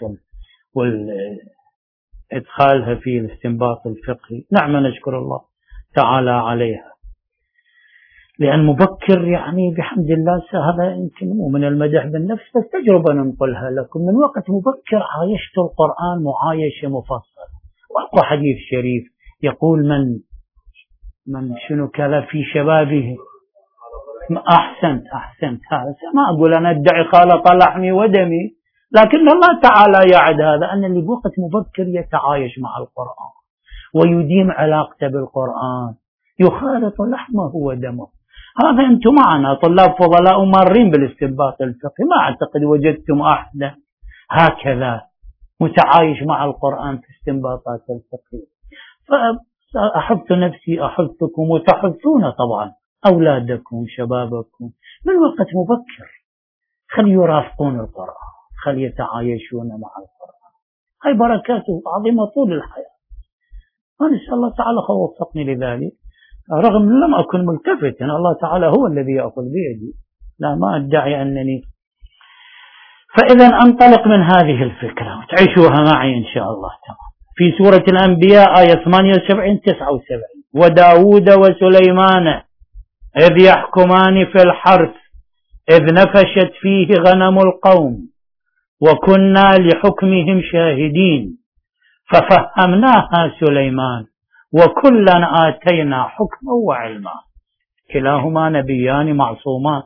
والإدخالها في الاستنباط الفقهي، نعم نشكر الله تعالى عليها. لأن مبكر يعني بحمد الله، هذا يمكن مو من المدح بالنفس بس تجربة ننقلها لكم. من وقت مبكر عايشت القرآن معايشة مفصلة. وأقوى حديث شريف يقول من شنو كذا في شبابه. أحسنت هذا ما أقول أنا أدعي خالط لحمي ودمي، لكن الله تعالى يعد هذا أن اللي بوقت مبكر يتعايش مع القرآن ويديم علاقته بالقرآن، يخالط لحمه ودمه. هذا أنتم معنا طلاب فضلاء مارين بالاستنباط الفقهي، ما أعتقد وجدتم أحدا هكذا متعايش مع القرآن في استنباطات الفقهية. فأحبت نفسي أحبتكم، وتحبون طبعا أولادكم شبابكم من وقت مبكر، خل يرافقون القرآن، خل يتعايشون مع القرآن. هاي بركاته عظيمة طول الحياة، ونسأل الله تعالى وفقني لذلك، رغم لم أكن ملتفتا. الله تعالى هو الذي يأخذ بيدي، لا ما أدعي أنني. فإذا أنطلق من هذه الفكرة وتعيشوها معي إن شاء الله تعالى. في سورة الأنبياء آية 78-79: وداود وسليمان إذ يحكمان في الحرث إذ نفشت فيه غنم القوم وكنا لحكمهم شاهدين ففهمناها سليمان وكلا آتينا حكما وعلما. كلاهما نبيان معصومان.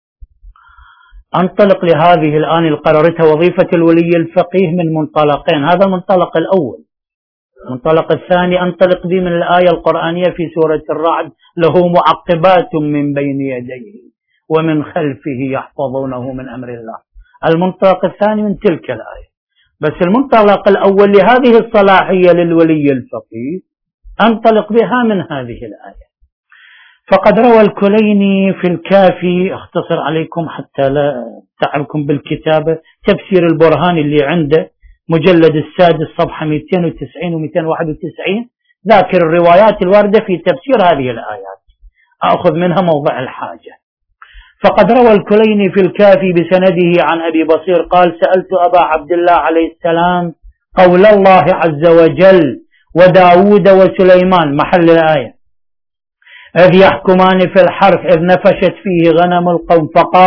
أنطلق لهذه الآن القرارة وظيفة الولي الفقيه من منطلقين. هذا المنطلق الأول. المنطلق الثاني أنطلق به من الآية القرآنية في سورة الرعد: له معقبات من بين يديه ومن خلفه يحفظونه من أمر الله. المنطلق الثاني من تلك الآية. بس المنطلق الأول لهذه الصلاحية للولي الفقيه أنطلق بها من هذه الآية. فقد روى الكليني في الكافي، اختصر عليكم حتى لا تعبكم بالكتابة، تفسير البرهان اللي عنده مجلد السادس صفحة 290 و291، ذاكر الروايات الواردة في تفسير هذه الآيات، أخذ منها موضع الحاجة. فقد روى الكليني في الكافي بسنده عن أبي بصير قال: سألت أبا عبد الله عليه السلام قول الله عز وجل: وداود وسليمان، محل الآية: إذ يحكمان في الحرث إذ نفشت فيه غنم القوم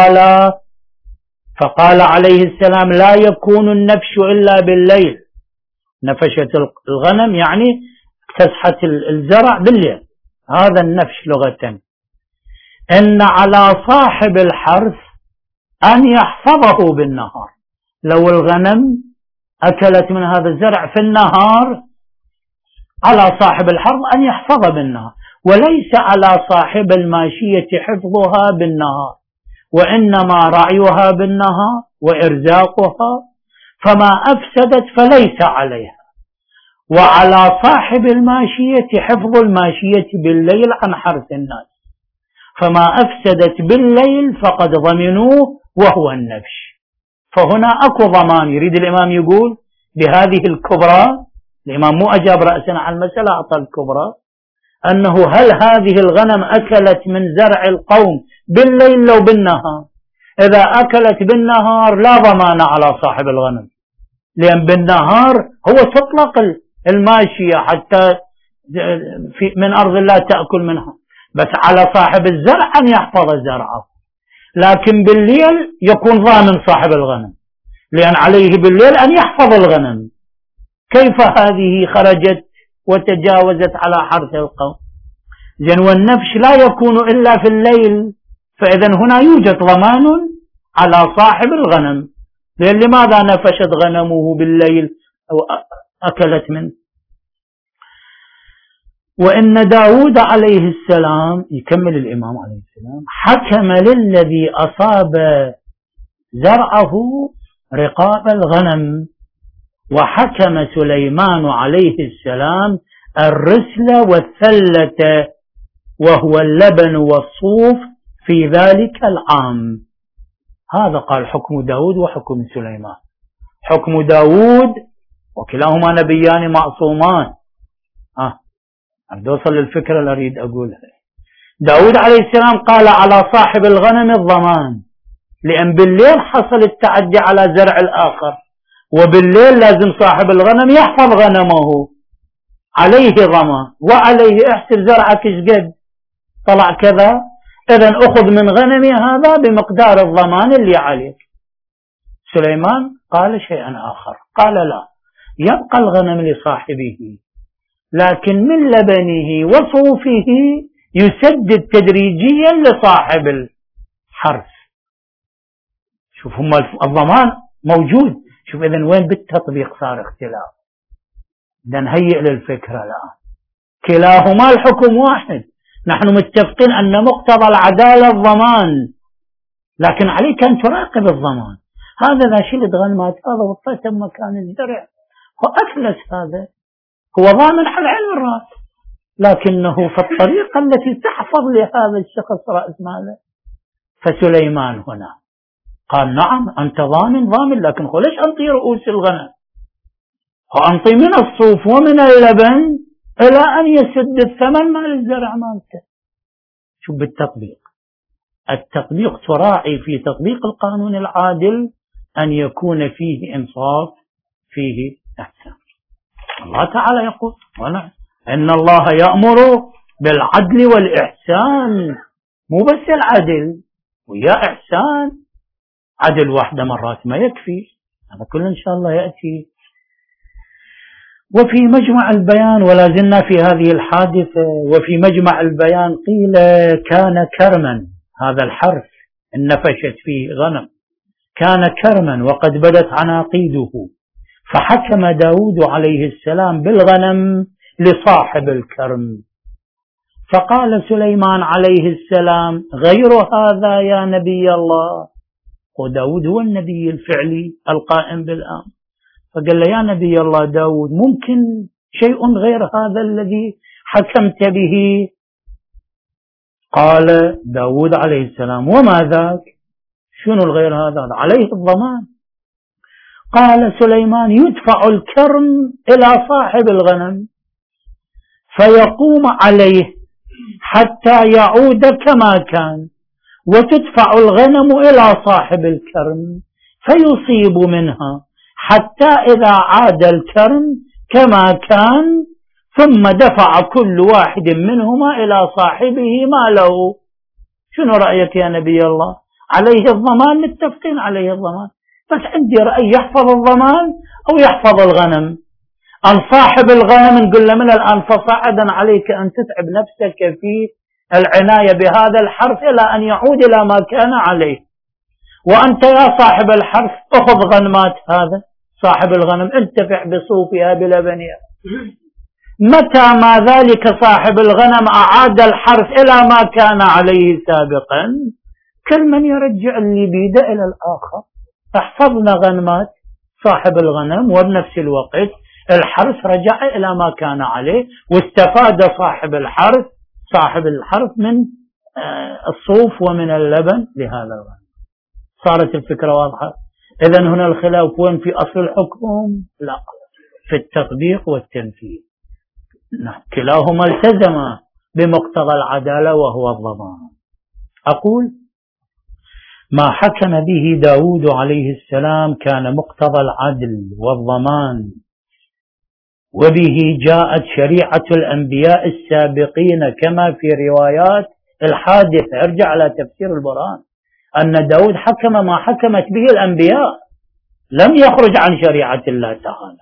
فقال عليه السلام: لا يكون النفش إلا بالليل. نفشت الغنم يعني اكتسحت الزرع بالليل، هذا النفش لغة. إن على صاحب الحرث أن يحفظه بالنهار. لو الغنم أكلت من هذا الزرع في النهار، على صاحب الحرث أن يحفظه بالنهار، وليس على صاحب الماشية حفظها بالنهار، وإنما رعيها بالنهار وإرزاقها، فما أفسدت فليس عليها. وعلى صاحب الماشية حفظ الماشية بالليل عن حرث الناس، فما أفسدت بالليل فقد ضمنوه وهو النفش. فهنا أكو ضمان. يريد الإمام يقول بهذه الكبرى، الإمام مو أجاب رأسا على المسألة، أعطى الكبرى، أنه هل هذه الغنم أكلت من زرع القوم بالليل لو بالنهار؟ إذا أكلت بالنهار لا ضمان على صاحب الغنم، لأن بالنهار هو تطلق الماشية حتى من أرض الله تأكل منها، بس على صاحب الزرع أن يحفظ زرعه، لكن بالليل يكون ضامن صاحب الغنم، لأن عليه بالليل أن يحفظ الغنم. كيف هذه خرجت وتجاوزت على حرث القوم؟ والنفش لا يكون إلا في الليل، فإذا هنا يوجد ضمان على صاحب الغنم، لأن لماذا نفشت غنمه بالليل أو أكلت منه؟ وإن داود عليه السلام، يكمل الإمام عليه السلام، حكم للذي أصاب زرعه رقاب الغنم، وحكم سليمان عليه السلام الرسل والثلة وهو اللبن والصوف في ذلك العام. هذا قال حكم داود وحكم سليمان. حكم داود وكلاهما نبيان معصومان. أوصل للفكرة اللي أريد أقولها. داود عليه السلام قال على صاحب الغنم الضمان، لأن بالليل حصل التعدي على زرع الآخر، وبالليل لازم صاحب الغنم يحفظ غنمه، عليه ضمان، وعليه احسب زرعك ايش قد طلع كذا، إذن أخذ من غنمي هذا بمقدار الضمان اللي عليك. سليمان قال شيئا آخر، قال لا، يبقى الغنم لصاحبه، لكن من لبنه وصوفه يسدد تدريجيا لصاحب الحرث. شوف هم الضمان موجود. شوف إذن وين بالتطبيق صار اختلاف. نهيئ للفكرة الآن، كلاهما الحكم واحد، نحن متفقين أن مقتضى العدالة الضمان، لكن عليك أن تراقب الضمان. هذا ذا شلت غنمات هذا وطيته مكان الزرع وأفلس، هذا هو ضامن على عين الرأس، لكنه في الطريقة التي تحفظ لهذا الشخص رأس ماله. فسليمان هنا قال نعم أنت ضامن، لكن ليش أنطي رؤوس الغنم وأنطي من الصوف ومن اللبن إلى أن يسد الثمن مال الزرع مالته. شوف بالتطبيق، التطبيق تراعي في تطبيق القانون العادل أن يكون فيه إنصاف، فيه إحسان. الله تعالى يقول إن الله يأمر بالعدل والإحسان، مو بس العدل ويا إحسان. عدل واحدة مرات ما يكفي، هذا كله إن شاء الله يأتي. وفي مجمع البيان، ولا زلنا في هذه الحادثة، وفي مجمع البيان قيل كان كرما، هذا الحرث النفشت فيه غنم كان كرما وقد بدت عناقيده، فحكم داود عليه السلام بالغنم لصاحب الكرم. فقال سليمان عليه السلام غير هذا يا نبي الله، وداود هو النبي الفعلي القائم بالأمر، فقال له يا نبي الله داود ممكن شيء غير هذا الذي حكمت به؟ قال داود عليه السلام وما ذاك؟ شنو الغير هذا؟ عليه الضمان. قال سليمان يدفع الكرم إلى صاحب الغنم فيقوم عليه حتى يعود كما كان، وتدفع الغنم إلى صاحب الكرم فيصيب منها حتى إذا عاد الكرم كما كان، ثم دفع كل واحد منهما إلى صاحبه ماله. شنو رأيك يا نبي الله؟ عليه الضمان، متفقين عليه الضمان، بس عندي رأي يحفظ الضمان أو يحفظ الغنم. أن صاحب الغنم نقول له من الآن فصاعدا عليك أن تتعب نفسك في العناية بهذا الحرث إلى أن يعود إلى ما كان عليه، وأنت يا صاحب الحرث أخذ غنمات هذا صاحب الغنم، انتفع بصوفها بلبنها. متى ما ذلك صاحب الغنم أعاد الحرث إلى ما كان عليه سابقا، كل من يرجع اللي بيده إلى الآخر. احفظنا غنمات صاحب الغنم، وبنفس الوقت الحرث رجع إلى ما كان عليه، واستفاد صاحب الحرث من الصوف ومن اللبن لهذا الغنم. صارت الفكرة واضحة؟ إذن هنا الخلاف وين؟ في أصل الحكم؟ لا، في التطبيق والتنفيذ. كلاهما التزم بمقتضى العدالة وهو الضمان. أقول ما حكم به داود عليه السلام كان مقتضى العدل والضمان، وبه جاءت شريعة الأنبياء السابقين كما في روايات الحادثة. ارجع على تفسير البرهان أن داود حكم ما حكمت به الأنبياء، لم يخرج عن شريعة الله تعالى،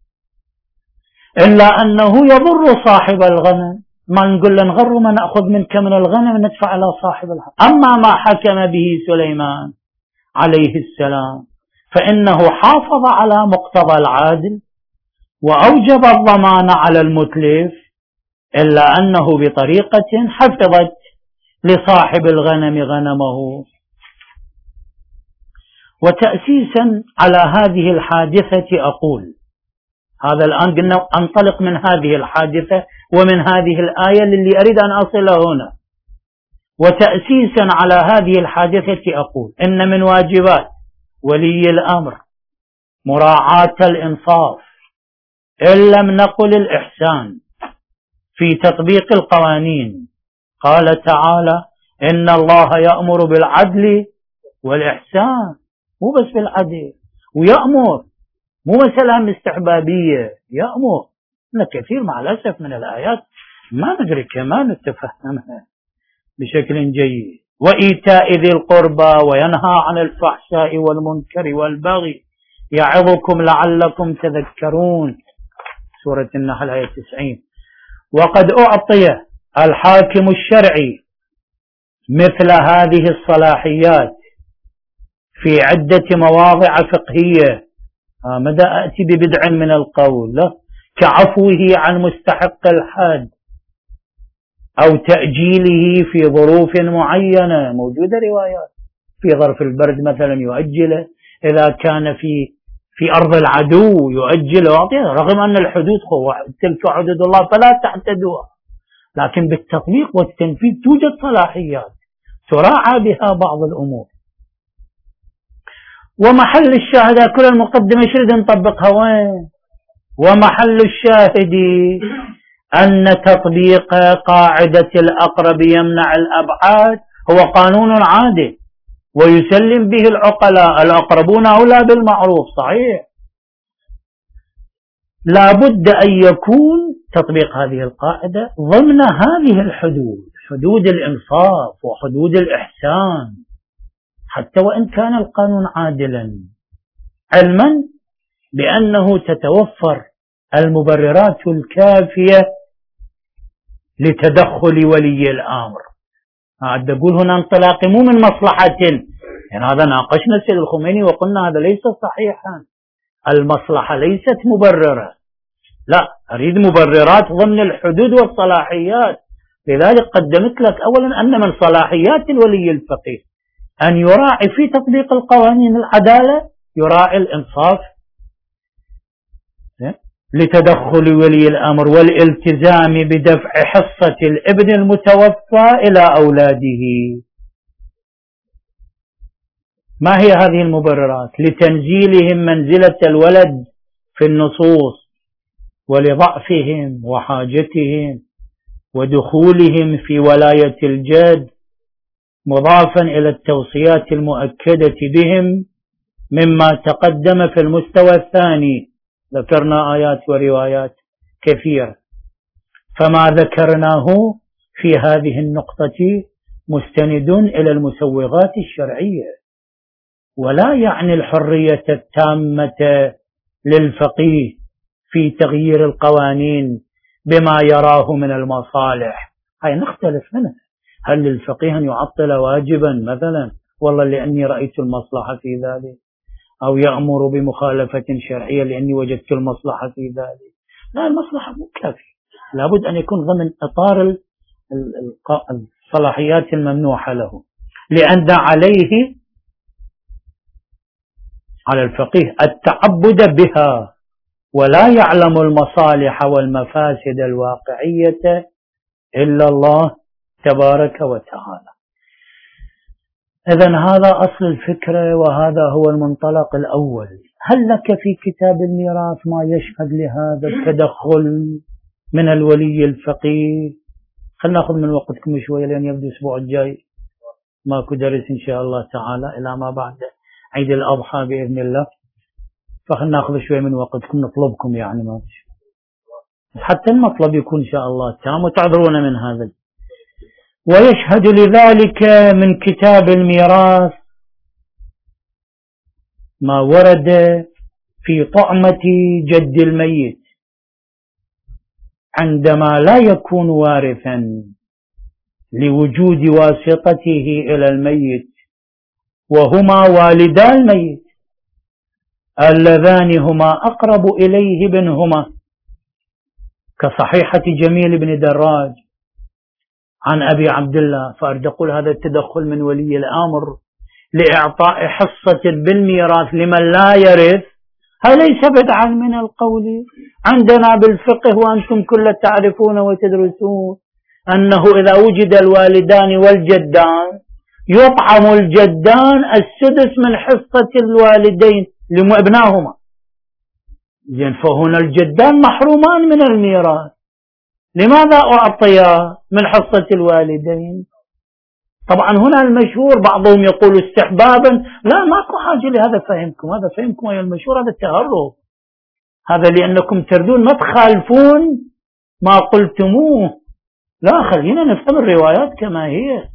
إلا أنه يضر صاحب الغنم. ما نقول له نغر ما نأخذ منك من الغنم ندفع على صاحب الحق. أما ما حكم به سليمان عليه السلام فإنه حافظ على مقتضى العادل وأوجب الضمان على المتلف، إلا أنه بطريقة حفظت لصاحب الغنم غنمه. وتأسيسا على هذه الحادثة أقول، هذا الآن قلنا أنطلق من هذه الحادثة ومن هذه الآية اللي أريد أن أصل هنا. وتأسيسا على هذه الحادثة أقول إن من واجبات ولي الأمر مراعاة الإنصاف، إن لم نقل الإحسان في تطبيق القوانين. قال تعالى: إن الله يأمر بالعدل والإحسان، مو بس بالعدل، ويأمر مو مسألة استحبابية، يأمر. كثير مع الأسف من الآيات ما ندركها ما نتفهمها بشكل جيد. وإيتاء ذي القربى وينهى عن الفحشاء والمنكر والبغي يعظكم لعلكم تذكرون، سورة النحل آية 90. وقد أعطي الحاكم الشرعي مثل هذه الصلاحيات في عدة مواضع فقهية. مدى أتي ببدع من القول، كعفوه عن مستحق الحد أو تأجيله في ظروف معينة. موجودة روايات في ظرف البرد مثلا يؤجله، إذا كان في أرض العدو يؤجله، رغم أن الحدود تلك حدود الله فلا تعتدوها، لكن بالتطبيق والتنفيذ توجد صلاحيات تراعى بها بعض الأمور. ومحل الشاهد كل المقدمة شرد نطبقها وين؟ ومحل الشاهد أن تطبيق قاعدة الأقرب يمنع الأبعاد هو قانون عادل ويسلم به العقلاء، الأقربون أولى بالمعروف. صحيح، لا بد أن يكون تطبيق هذه القاعدة ضمن هذه الحدود، حدود الإنصاف وحدود الإحسان، حتى وإن كان القانون عادلا، علما بأنه تتوفر المبررات الكافية لتدخل ولي الأمر. هذا أقول هنا انطلاقي مو من مصلحة، يعني هذا ناقشنا السيد الخميني وقلنا هذا ليس صحيحا، المصلحة ليست مبررة، لا، أريد مبررات ضمن الحدود والصلاحيات. لذلك قدمت لك أولا أن من صلاحيات الولي الفقيه أن يراعي في تطبيق القوانين العدالة، يراعي الإنصاف لتدخل ولي الأمر والالتزام بدفع حصة الابن المتوفى إلى أولاده. ما هي هذه المبررات؟ لتنزيلهم منزلة الولد في النصوص، ولضعفهم وحاجتهم ودخولهم في ولاية الجد، مضافا إلى التوصيات المؤكدة بهم مما تقدم في المستوى الثاني. ذكرنا آيات وروايات كثيرة، فما ذكرناه في هذه النقطة مستند إلى المسوغات الشرعية، ولا يعني الحرية التامة للفقيه في تغيير القوانين بما يراه من المصالح. هاي نختلف منها. هل للفقيه أن يعطل واجبا مثلا والله لأني رأيت المصلحة في ذلك، أو يأمر بمخالفة شرعية لأني وجدت المصلحة في ذلك؟ لا، المصلحة مو كافية، لابد أن يكون ضمن إطار الصلاحيات الممنوحة له، لأن عليه على الفقيه التعبد بها، ولا يعلم المصالح والمفاسد الواقعية إلا الله تبارك وتعالى. إذن هذا أصل الفكرة وهذا هو المنطلق الأول. هل لك في كتاب الميراث ما يشهد لهذا التدخل من الولي الفقيه؟ خلنا نأخذ من وقتكم شوية لأن يبدو الأسبوع الجاي ماكو درس إن شاء الله تعالى إلى ما بعد عيد الأضحى بإذن الله، فخلنا ناخذ شوي من وقتكم نطلبكم يعني ما حتى المطلب يكون إن شاء الله تام وتعذرون من هذا. ويشهد لذلك من كتاب الميراث ما ورد في طعمة جد الميت عندما لا يكون وارثا لوجود واسطته إلى الميت، وهما والدا الميت اللذان هما أقرب إليه منهما، كصحيحة جميل بن دراج عن أبي عبد الله. فأريد أقول هذا التدخل من ولي الأمر لإعطاء حصة بالميراث لمن لا يرث، هذا ليس بدعا من القول. عندنا بالفقه وأنتم كل تعرفون وتدرسون أنه إذا وجد الوالدان والجدان يطعم الجدان السدس من حصة الوالدين لأبناهما. فهنا الجدان محرومان من الميراث، لماذا أعطيا من حصة الوالدين؟ طبعا هنا المشهور بعضهم يقول استحبابا، لا ماكو حاجة لهذا، فهمكم هذا فهمكم يا المشهور، هذا التهرب، هذا لأنكم تردون ما تخالفون ما قلتموه، لا خلينا نفهم الروايات كما هي.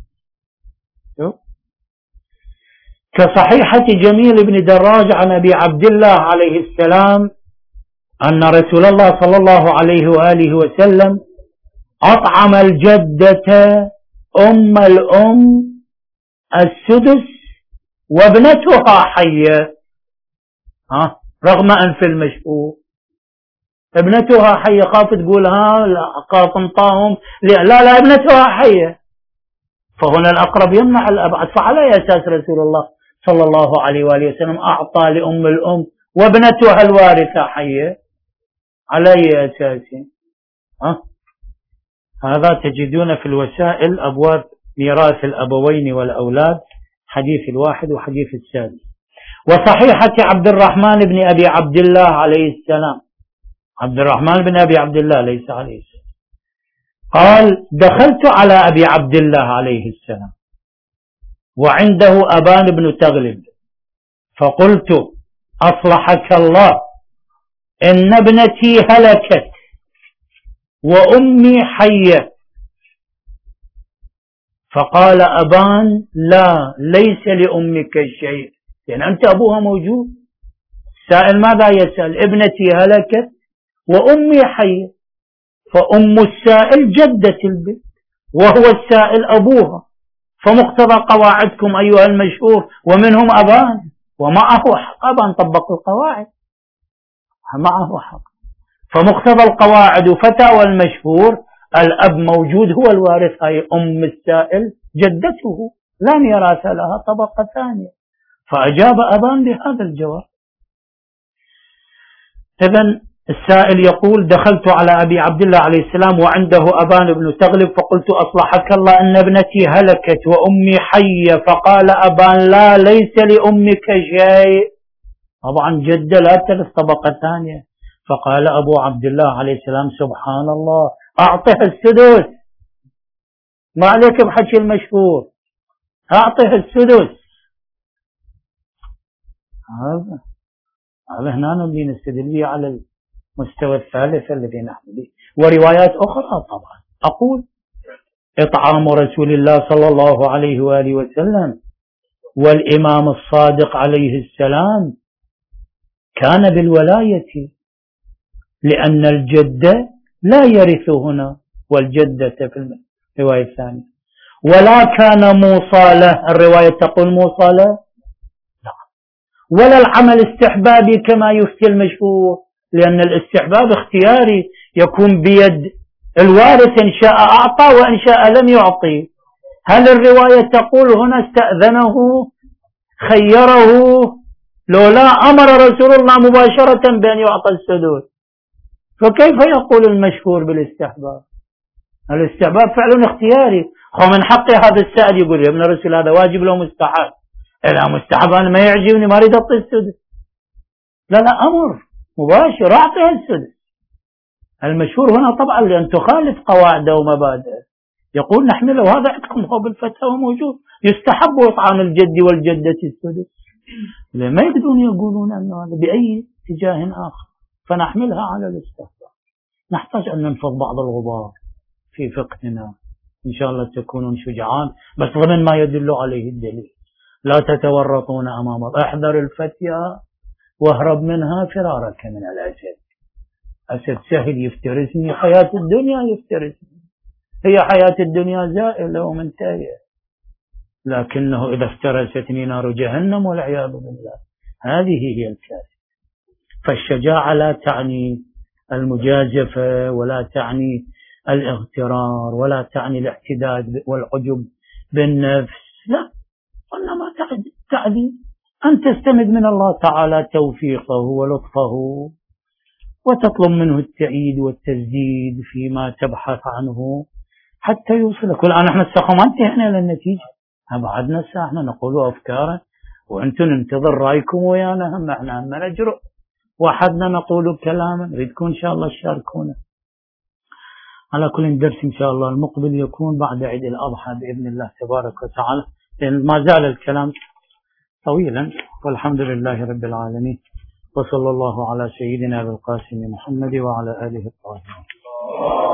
كصحيحة جميل بن دراج عن أبي عبد الله عليه السلام أن رسول الله صلى الله عليه وآله وسلم أطعم الجدة أم الأم السدس وابنتها حية، رغم أن في المشهور ابنتها حية، خاف تقولها لا خاف انطاهم، لا ابنتها حية، فهنا الأقرب يمنع الأبعد. فعلى أساس رسول الله صلى الله عليه وآله وسلم أعطى لأم الأم وابنتها الوارثة حية، على أي أساس؟ هذا تجدون في الوسائل أبواب ميراث الأبوين والأولاد، حديث 1 وحديث 6. وصحيحة عبد الرحمن بن أبي عبد الله عليه السلام، عبد الرحمن بن أبي عبد الله ليس عليه السلام، قال دخلت على أبي عبد الله عليه السلام وعنده أبان بن تغلب، فقلت أصلحك الله إن ابنتي هلكت وأمي حية. فقال أبان لا ليس لأمك شيء، يعني أنت أبوها موجود. السائل ماذا يسأل؟ ابنتي هلكت وأمي حية، فأم السائل جدة البنت وهو السائل أبوها، فمقتضى قواعدكم أيها المشهور ومنهم أبان ومعه حق، أبان طبق القواعد معه حق، فمقتضى القواعد فتاوى المشهور الأب موجود هو الوارث، أي أم السائل جدته لا ميراث لها، طبقة ثانية. فأجاب أبان بهذا الجواب. إذن السائل يقول دخلت على أبي عبد الله عليه السلام وعنده أبان بن تغلب، فقلت أصلحك الله إن ابنتي هلكت وأمي حية. فقال أبان لا ليس لأمك شيء، طبعا جدة لا ترث، طبقة ثانية. فقال أبو عبد الله عليه السلام سبحان الله أعطه السدس، ما عليك بحكي المشهور، أعطه السدس. هذا هنا نبي نستدل على المستوى الثالث الذي نحن به. وروايات أخرى طبعا أقول إطعام رسول الله صلى الله عليه وآله وسلم والإمام الصادق عليه السلام كان بالولاية، لأن الجدة لا يرث هنا والجدة في الرواية الثانية، ولا كان موصالة، الرواية تقول موصالة لا، ولا العمل استحبابي كما يفتي المشهور، لأن الاستحباب اختياري يكون بيد الوارث إن شاء أعطى وإن شاء لم يعطي. هل الرواية تقول هنا استأذنه خيره؟ لولا أمر رسول الله مباشرة بأن يعطى السدس، فكيف يقول المشهور بالاستحباب؟ الاستحباب فعل اختياري، ومن حق هذا السائل يقول يا ابن الرسول هذا واجب لو مستحب، إذا مستحب أنا ما يعجبني ما أريد أعطي السدس، لا أمر مباشر أعطيها السدس. المشهور هنا طبعا لأن تخالف قواعده ومبادئه، يقول نحمله، هذا عندكم هو بالفتاوى موجود، يستحب إطعام الجد والجدة السدس. ما يقدرون يقولون أنه هذا بأي اتجاه آخر، فنحملها على الاستحباب. نحتاج أن ننفض بعض الغبار في فقهنا، إن شاء الله تكونون شجعان، بس ضمن ما يدل عليه الدليل. لا تتورطون أمام الله، احذر الفتية واهرب منها فرارك من الأسد. أسد سهل يفترسني، حياة الدنيا يفترسني، هي حياة الدنيا زائلة ومنتهية، لكنه إذا افترستني نار جهنم والعياذ بالله. هذه هي الكارثة. فالشجاعة لا تعني المجازفة، ولا تعني الاغترار، ولا تعني الاعتداد والعجب بالنفس، لا، وإنما تعني أن تستمد من الله تعالى توفيقه ولطفه، وتطلب منه التأييد والتسديد فيما تبحث عنه حتى يوصلك. والآن احنا ما انتهينا إلى النتيجة، بعدنا احنا نقول أفكارا وأنتم ننتظر رأيكم ويانا، هم احنا نجرؤ وحدنا نقول كلاما، نريدكم إن شاء الله تشاركونا. على كل درس إن شاء الله المقبل يكون بعد عيد الأضحى بإذن الله تبارك وتعالى، لأن ما زال الكلام طويلا. والحمد لله رب العالمين، وصلى الله على سيدنا القاسم محمد وعلى آله الطاهرين.